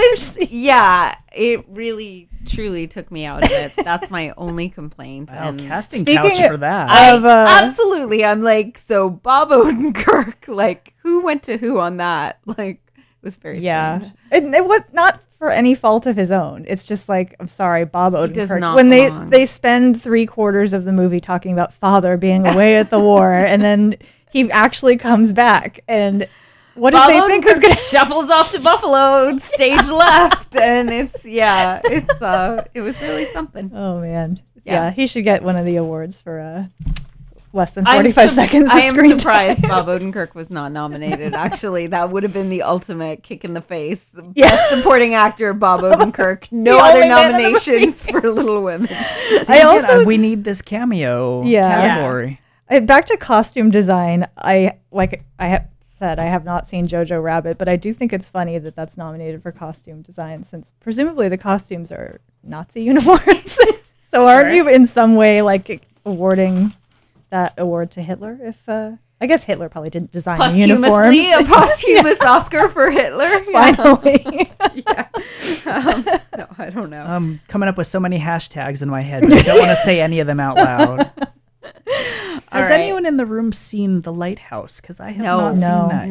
it really truly took me out of it. That's my only complaint. Wow, And casting Speaking couch of- for that. absolutely, I'm like, so Bob Odenkirk, like, who went to who on that? Like, it was very strange. It was not for any fault of his own. It's just like, I'm sorry, Bob does Odenkirk. not When belong. they spend 3/4 of the movie talking about father being away at the war, and then he actually comes back, and what did Bob they think was Odenkirk going to shuffles off to Buffalo, stage left, and it was really something. Oh man, Yeah. he should get one of the awards for less than 45 seconds of I am screen surprised time. Bob Odenkirk was not nominated. Actually, that would have been the ultimate kick in the face. Yeah. Best supporting actor, Bob Odenkirk. No The other only man in the nominations for Little Women. See, again, also- we need this cameo Yeah. category. Back to costume design. I have not seen Jojo Rabbit, but I do think it's funny that that's nominated for costume design, since presumably the costumes are Nazi uniforms. So aren't you in some way like awarding that award to Hitler? If I guess Hitler probably didn't design the uniforms. Posthumously, a posthumous Oscar for Hitler. Yeah. Finally. No, I don't know. I'm coming up with so many hashtags in my head, but I don't want to say any of them out loud. Has right. anyone in the room seen The Lighthouse? Because I have No, not seen no, that.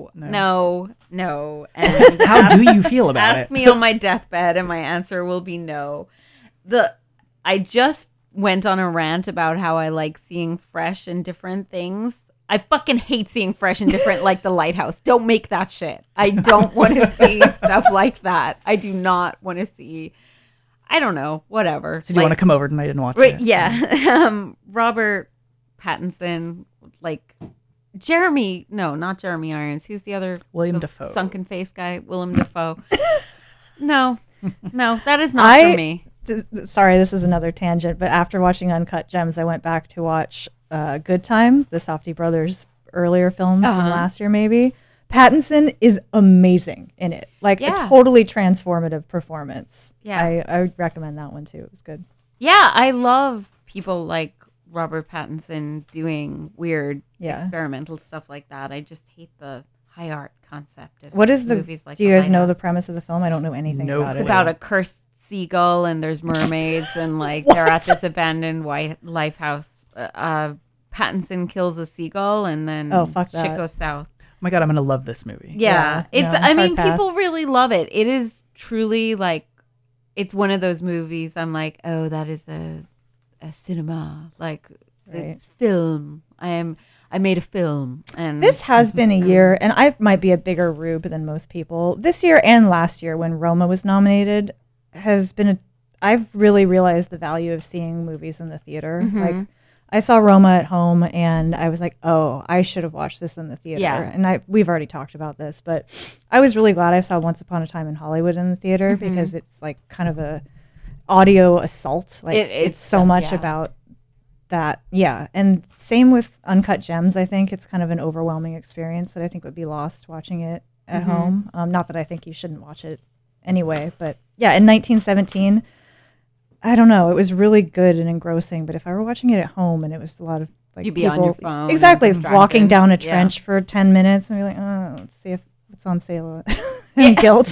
No. And How do you feel about ask it? me on my deathbed, and my answer will be no. I just went on a rant about how I like seeing fresh and different things. I fucking hate seeing fresh and different like The Lighthouse. Don't make that shit. I don't want to see stuff like that. I do not want to see. I don't know. Whatever. So do you want to come over tonight and watch Right, it? yeah. Robert Pattinson, like not Jeremy Irons. Who's the other? William the Dafoe. Sunken face guy, Willem Dafoe. No, that is not for me. Sorry, this is another tangent, but after watching Uncut Gems, I went back to watch Good Time, the Safdie brothers' earlier film from last year, maybe. Pattinson is amazing in it. Like a totally transformative performance. Yeah. I would recommend that one too. It was good. Yeah, I love people like Robert Pattinson doing weird experimental stuff like that. I just hate the high art concept of What is movies like do you guys know the Lighthouse. premise of the film? I don't know anything No about It's it. about a cursed seagull, and there's mermaids, and like they're at this abandoned white lifehouse. Pattinson kills a seagull, and then fuck shit that. goes south. Oh my God, I'm going to love this movie. Yeah, it's. no, I mean, hard pass. people really love it. It is truly like, it's one of those movies. I'm like, oh, that is a cinema. Like it's film. I made a film, and This has been a year, and I might be a bigger rube than most people. This year and last year, when Roma was nominated, has been I've really realized the value of seeing movies in the theater. Mm-hmm. Like, I saw Roma at home, and I was like, oh, I should have watched this in the theater. Yeah. And we've already talked about this, but I was really glad I saw Once Upon a Time in Hollywood in the theater, Mm-hmm. because it's like kind of a audio assault. Like it's so much about that. Yeah. And same with Uncut Gems. I think it's kind of an overwhelming experience that I think would be lost watching it at home. Not that I think you shouldn't watch it anyway, but yeah, in 1917, I don't know, it was really good and engrossing, but if I were watching it at home and it was a lot of like You'd be on your phone exactly, and walking distracted. down a Yeah. trench for 10 minutes and be like, oh, let's see if it's on sale and guilt.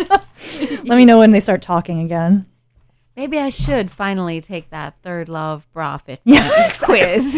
Let me know when they start talking again. Maybe I should finally take that Third Love Bra Fit quiz.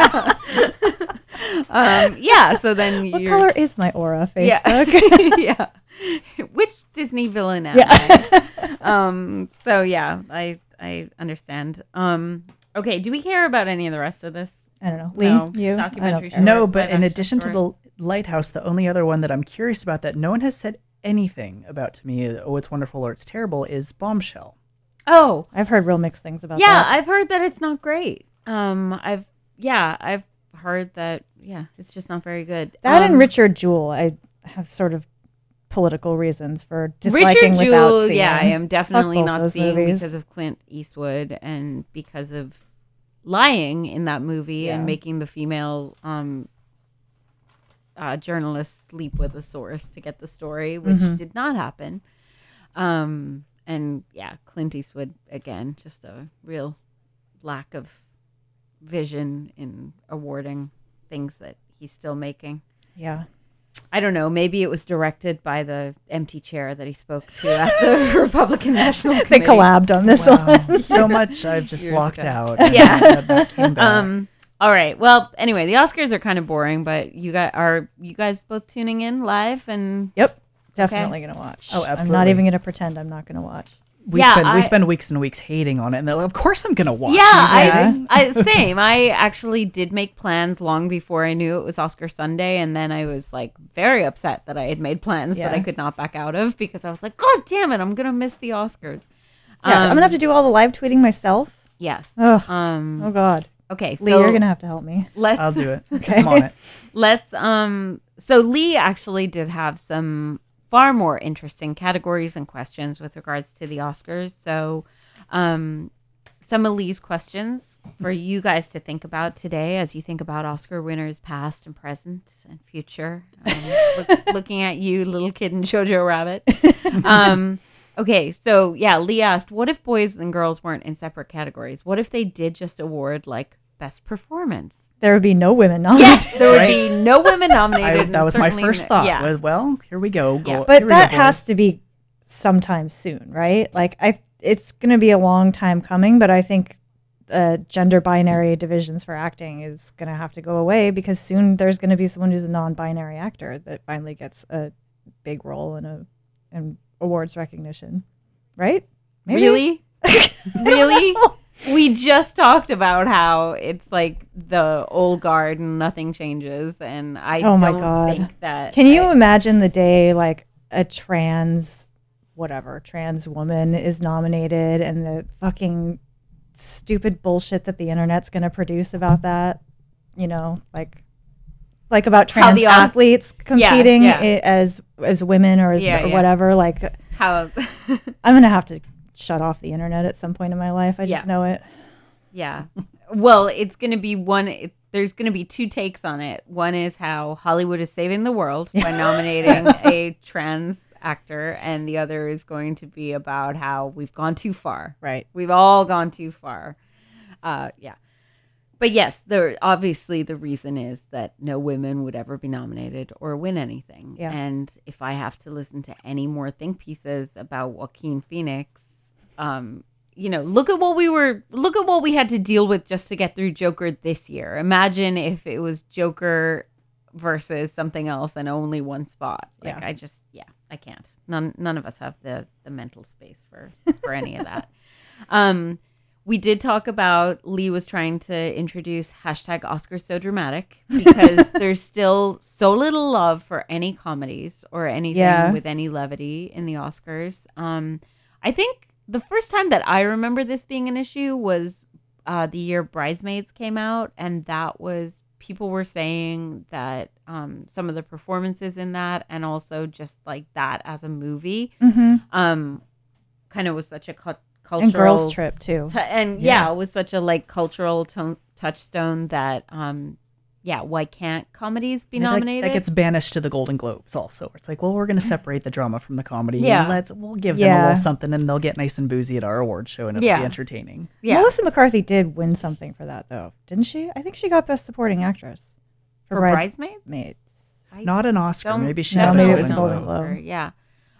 Yeah. So then What you're color is my aura, Yeah. Facebook? yeah. Which Disney villain am Yeah. I? So yeah, I understand. Okay, do we care about any of the rest of this? I don't know. Lee, No. you? Documentary I don't care. short. No, but live in action addition to story. The Lighthouse, the only other one that I'm curious about that no one has said anything about to me, oh, it's wonderful or it's terrible, is Bombshell. Oh, I've heard real mixed things about yeah, that. I've heard that it's not great. I've heard that it's just not very good. That and Richard Jewell, I have sort of political reasons for disliking Richard without Jewell, seeing. I am definitely both not those seeing movies. because of Clint Eastwood and because of lying in that movie and making the female journalists sleep with a source to get the story, which did not happen. And yeah, Clint Eastwood, again, just a real lack of vision in awarding things that he's still making. Yeah. I don't know. Maybe it was directed by the empty chair that he spoke to at the Republican National They Committee. collabed on this one. So much I've just Years blocked ago. out. Yeah. That came back. All right. Well, anyway, the Oscars are kind of boring, but you guys both tuning in live? And Yep. Definitely going to watch. Oh, I'm not absolutely. even going to pretend I'm not going to watch. We spend weeks and weeks hating on it, and they're like, of course I'm gonna watch. Yeah, I same. I actually did make plans long before I knew it was Oscar Sunday, and then I was like very upset that I had made plans that I could not back out of because I was like, God damn it, I'm gonna miss the Oscars. Yeah, I'm going to have to do all the live tweeting myself. Yes. Ugh. Oh, God. Okay. So Lee, you're going to have to help me. let's I'll do it. Okay. I'm on it. let's so Lee actually did have some far more interesting categories and questions with regards to the Oscars. So some of Lee's questions for you guys to think about today as you think about Oscar winners past and present and future. Looking at you, little kid in Jojo Rabbit. Okay, so yeah, Lee asked, what if boys and girls weren't in separate categories? What if they did just award like best performance? There would be no women nominated. Yes, there would be no women nominated. That was my first thought. Yeah. Was, well, here we go. Yeah. But here we that go, has boys. to be sometime soon, right? Like it's going to be a long time coming, but I think gender binary divisions for acting is going to have to go away because soon there's going to be someone who's a non-binary actor that finally gets a big role and awards recognition, right? Maybe? Really? Really? We just talked about how it's like the old guard and nothing changes, and I Oh my don't God. think that. Can you imagine the day like a trans woman is nominated and the fucking stupid bullshit that the internet's going to produce about that, you know, like about How trans the athletes competing yeah. as women or as Yeah, yeah. whatever. Like How? I'm going to have to shut off the internet at some point in my life. I just know it. Yeah. Well, it's going to be there's going to be two takes on it. One is how Hollywood is saving the world by nominating a trans actor, and the other is going to be about how we've gone too far. Right. We've all gone too far. Yeah. But yes, obviously the reason is that no women would ever be nominated or win anything. Yeah. And if I have to listen to any more think pieces about Joaquin Phoenix, look at what we had to deal with just to get through Joker this year. Imagine if it was Joker versus something else and only one spot. Like I can't. None of us have the mental space for any of that. We did talk about Lee was trying to introduce hashtag Oscars So Dramatic because there's still so little love for any comedies or anything with any levity in the Oscars. I think the first time that I remember this being an issue was the year Bridesmaids came out, and that was people were saying that some of the performances in that and also just like that as a movie kind of was such a cultural And Girls Trip too. It was such a like cultural touchstone that why can't comedies be nominated? That gets banished to the Golden Globes also. It's like, well, we're going to separate the drama from the comedy. Yeah. And we'll give them a little something, and they'll get nice and boozy at our award show, and it'll be entertaining. Yeah. Melissa McCarthy did win something for that, though, didn't she? I think she got Best Supporting Actress for Bridesmaids. Not an Oscar. Maybe she No, got maybe a it was Golden Golden Globe. Globe. Yeah.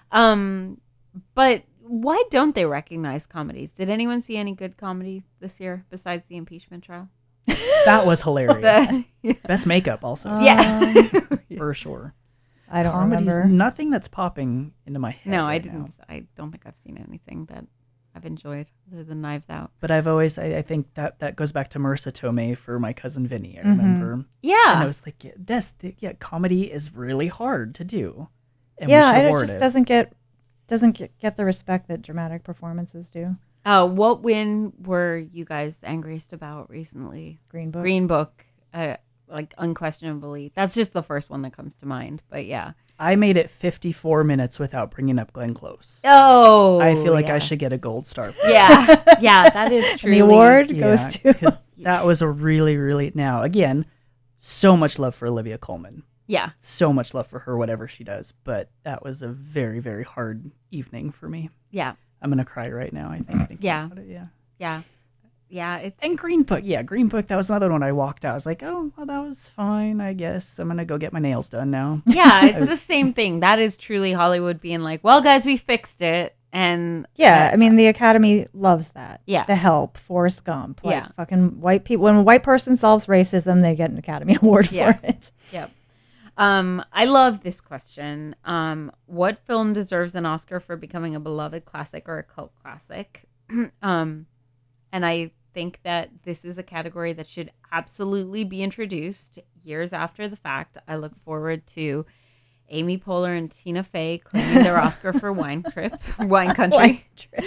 But why don't they recognize comedies? Did anyone see any good comedy this year besides the impeachment trial? That was hilarious. Best makeup also. For sure. I don't Comedy's remember. nothing that's popping into my head. No, I right didn't. now. I don't think I've seen anything that I've enjoyed other than Knives Out. But I've always, I think that goes back to Marissa Tomei for My Cousin Vinny. I remember. Yeah. And I was like, comedy is really hard to do. And we should And it award just doesn't get the respect that dramatic performances do. What win were you guys angriest about recently? Green Book. Green Book, like unquestionably. That's just the first one that comes to mind. But yeah. I made it 54 minutes without bringing up Glenn Close. Oh, I feel like I should get a gold star for Yeah, yeah, that is And true. the award goes to. because that was a really, really, now again, so much love for Olivia Colman. Yeah. So much love for her, whatever she does. But that was a very, very hard evening for me. Yeah. I'm going to cry right now, I think. thinking Yeah. about it, yeah. Yeah. Yeah. It's And Green Book. Yeah, Green Book. That was another one I walked out. I was like, oh, well, that was fine, I guess. I'm going to go get my nails done now. yeah, it's the same thing. That is truly Hollywood being like, well, guys, we fixed it. And Yeah, I mean, the Academy loves that. Yeah. The Help, Forrest Gump. Like, Yeah. fucking white people. When a white person solves racism, they get an Academy Award Yeah. for it. Yep. I love this question. What film deserves an Oscar for becoming a beloved classic or a cult classic? And I think that this is a category that should absolutely be introduced years after the fact. I look forward to Amy Poehler and Tina Fey claiming their Oscar for Wine Country.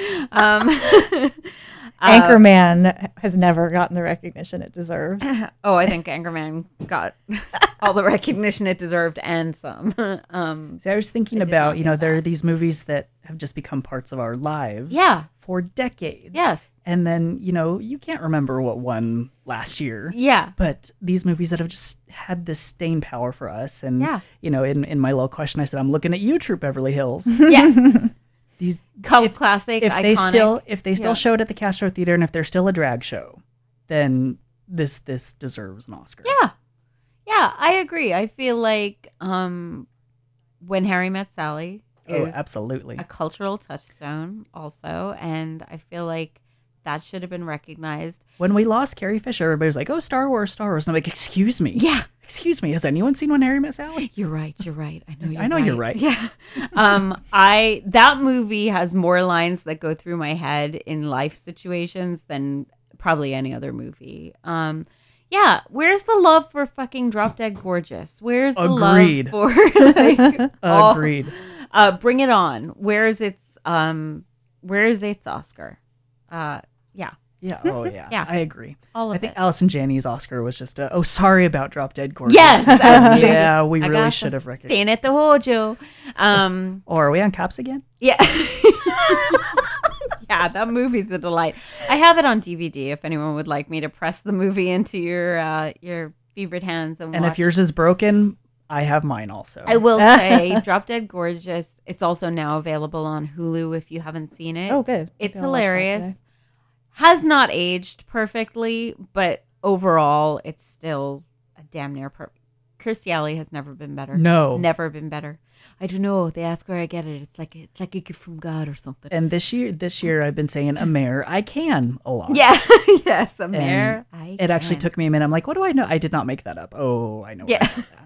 Anchorman has never gotten the recognition it deserves. Oh, I think Anchorman got all the recognition it deserved and some. See, I was thinking about, there are these movies that have just become parts of our lives Yeah. for decades. Yes. And then, you can't remember what won last year. Yeah. But these movies that have just had this staying power for us. And, Yeah. in my little question, I said, I'm looking at you, Troop Beverly Hills. Yeah. These Cult classic, if iconic. they still Yeah. show it at the Castro Theater and if they're still a drag show, then this deserves an Oscar. Yeah. Yeah, I agree. I feel like When Harry Met Sally Oh, is absolutely. a cultural touchstone also, and I feel like that should have been recognized. When we lost Carrie Fisher, everybody was like, "Oh, Star Wars, Star Wars." And I'm like, "Excuse me, Yeah. excuse me. Has anyone seen When Harry Met Sally?" You're right. I know you're right. Yeah. That movie has more lines that go through my head in life situations than probably any other movie. Yeah, where's the love for fucking Drop Dead Gorgeous? Where's the Agreed. love for like all- Agreed. Bring It On? Where is its Oscar? Yeah, Yeah. Oh, yeah. Yeah. I agree. all of I think it. Allison Janney's Oscar was just a, sorry about Drop Dead Gorgeous. Yes, absolutely. Yeah, we I really got should some. have recognized. Staying at the Hojo. Or are we on Cops again? Yeah. Yeah, that movie's a delight. I have it on DVD if anyone would like me to press the movie into your fevered hands and And watch. if yours is broken, I have mine also. I will say Drop Dead Gorgeous. It's also now available on Hulu if you haven't seen it. Oh, good. It's Maybe I'll watch that hilarious. today. Has not aged perfectly, but overall it's still a damn near perfect. Kirstie Alley has never been better. No. Never been better. I don't know. They ask where I get it. It's like a gift from God or something. And this year I've been saying a mayor I can a lot. Yeah. Yes, a mare. It actually took me a minute. I'm like, what do I know? I did not make that up. Oh, I know. Yeah.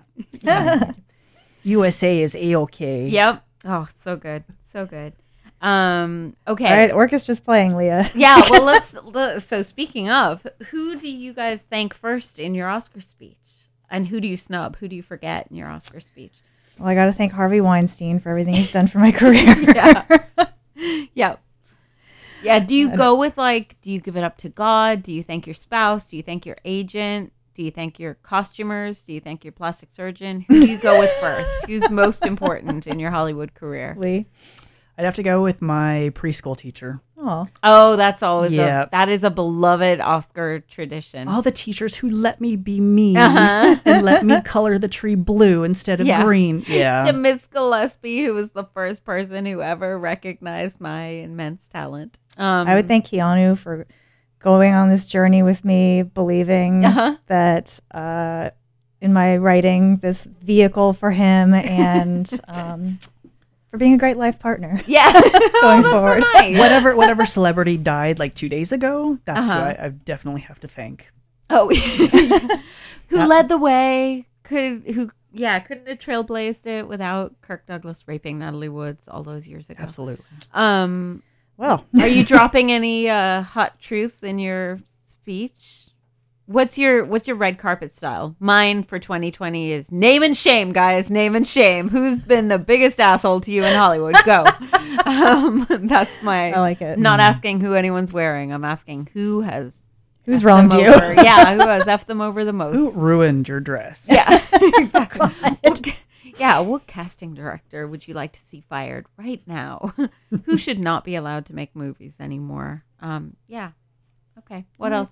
USA is A-OK. Yep. Oh, so good. So good. Okay. All right, orchestra's playing, Leah. Yeah. Well, so speaking of, who do you guys thank first in your Oscar speech? And who do you snub? Who do you forget in your Oscar speech? Well, I got to thank Harvey Weinstein for everything he's done for my career. Yeah. Yeah. Do you go with do you give it up to God? Do you thank your spouse? Do you thank your agent? Do you thank your costumers? Do you thank your plastic surgeon? Who do you go with first? Who's most important in your Hollywood career? Lee. I'd have to go with my preschool teacher. Oh, Oh, that's always Yeah. that is a beloved Oscar tradition. All the teachers who let me be me Uh-huh. and let me color the tree blue instead of Yeah. green. Yeah. To Miss Gillespie, who was the first person who ever recognized my immense talent. I would thank Keanu for going on this journey with me, believing that in my writing, this vehicle for him, and for being a great life partner. Yeah. Going forward. Nice. Whatever celebrity died like 2 days ago, that's who I definitely have to thank. Oh, who led the way? Couldn't have trailblazed it without Kirk Douglas raping Natalie Woods all those years ago. Absolutely. Well, Are you dropping any hot truths in your speech? What's your red carpet style? Mine for 2020 is name and shame, guys. Name and shame. Who's been the biggest asshole to you in Hollywood? Go. That's my. I like it. Not asking who anyone's wearing. I'm asking who's who's wronged them you? over. Yeah, who has effed them over the most? Who ruined your dress? Yeah, exactly. What casting director would you like to see fired right now? Who should not be allowed to make movies anymore? Yeah. Okay. What else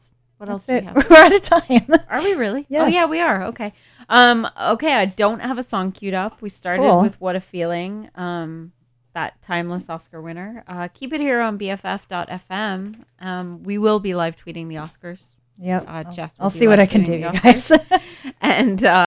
What else That's do it. we have? We're out of time. Are we really? Yes. Oh yeah, we are. Okay. Okay, I don't have a song queued up. We started Cool. with What a Feeling. That timeless Oscar winner. Keep it here on BFF.fm. We will be live tweeting the Oscars. Yep. Jess will I'll be see what live I can tweeting do, the you guys. And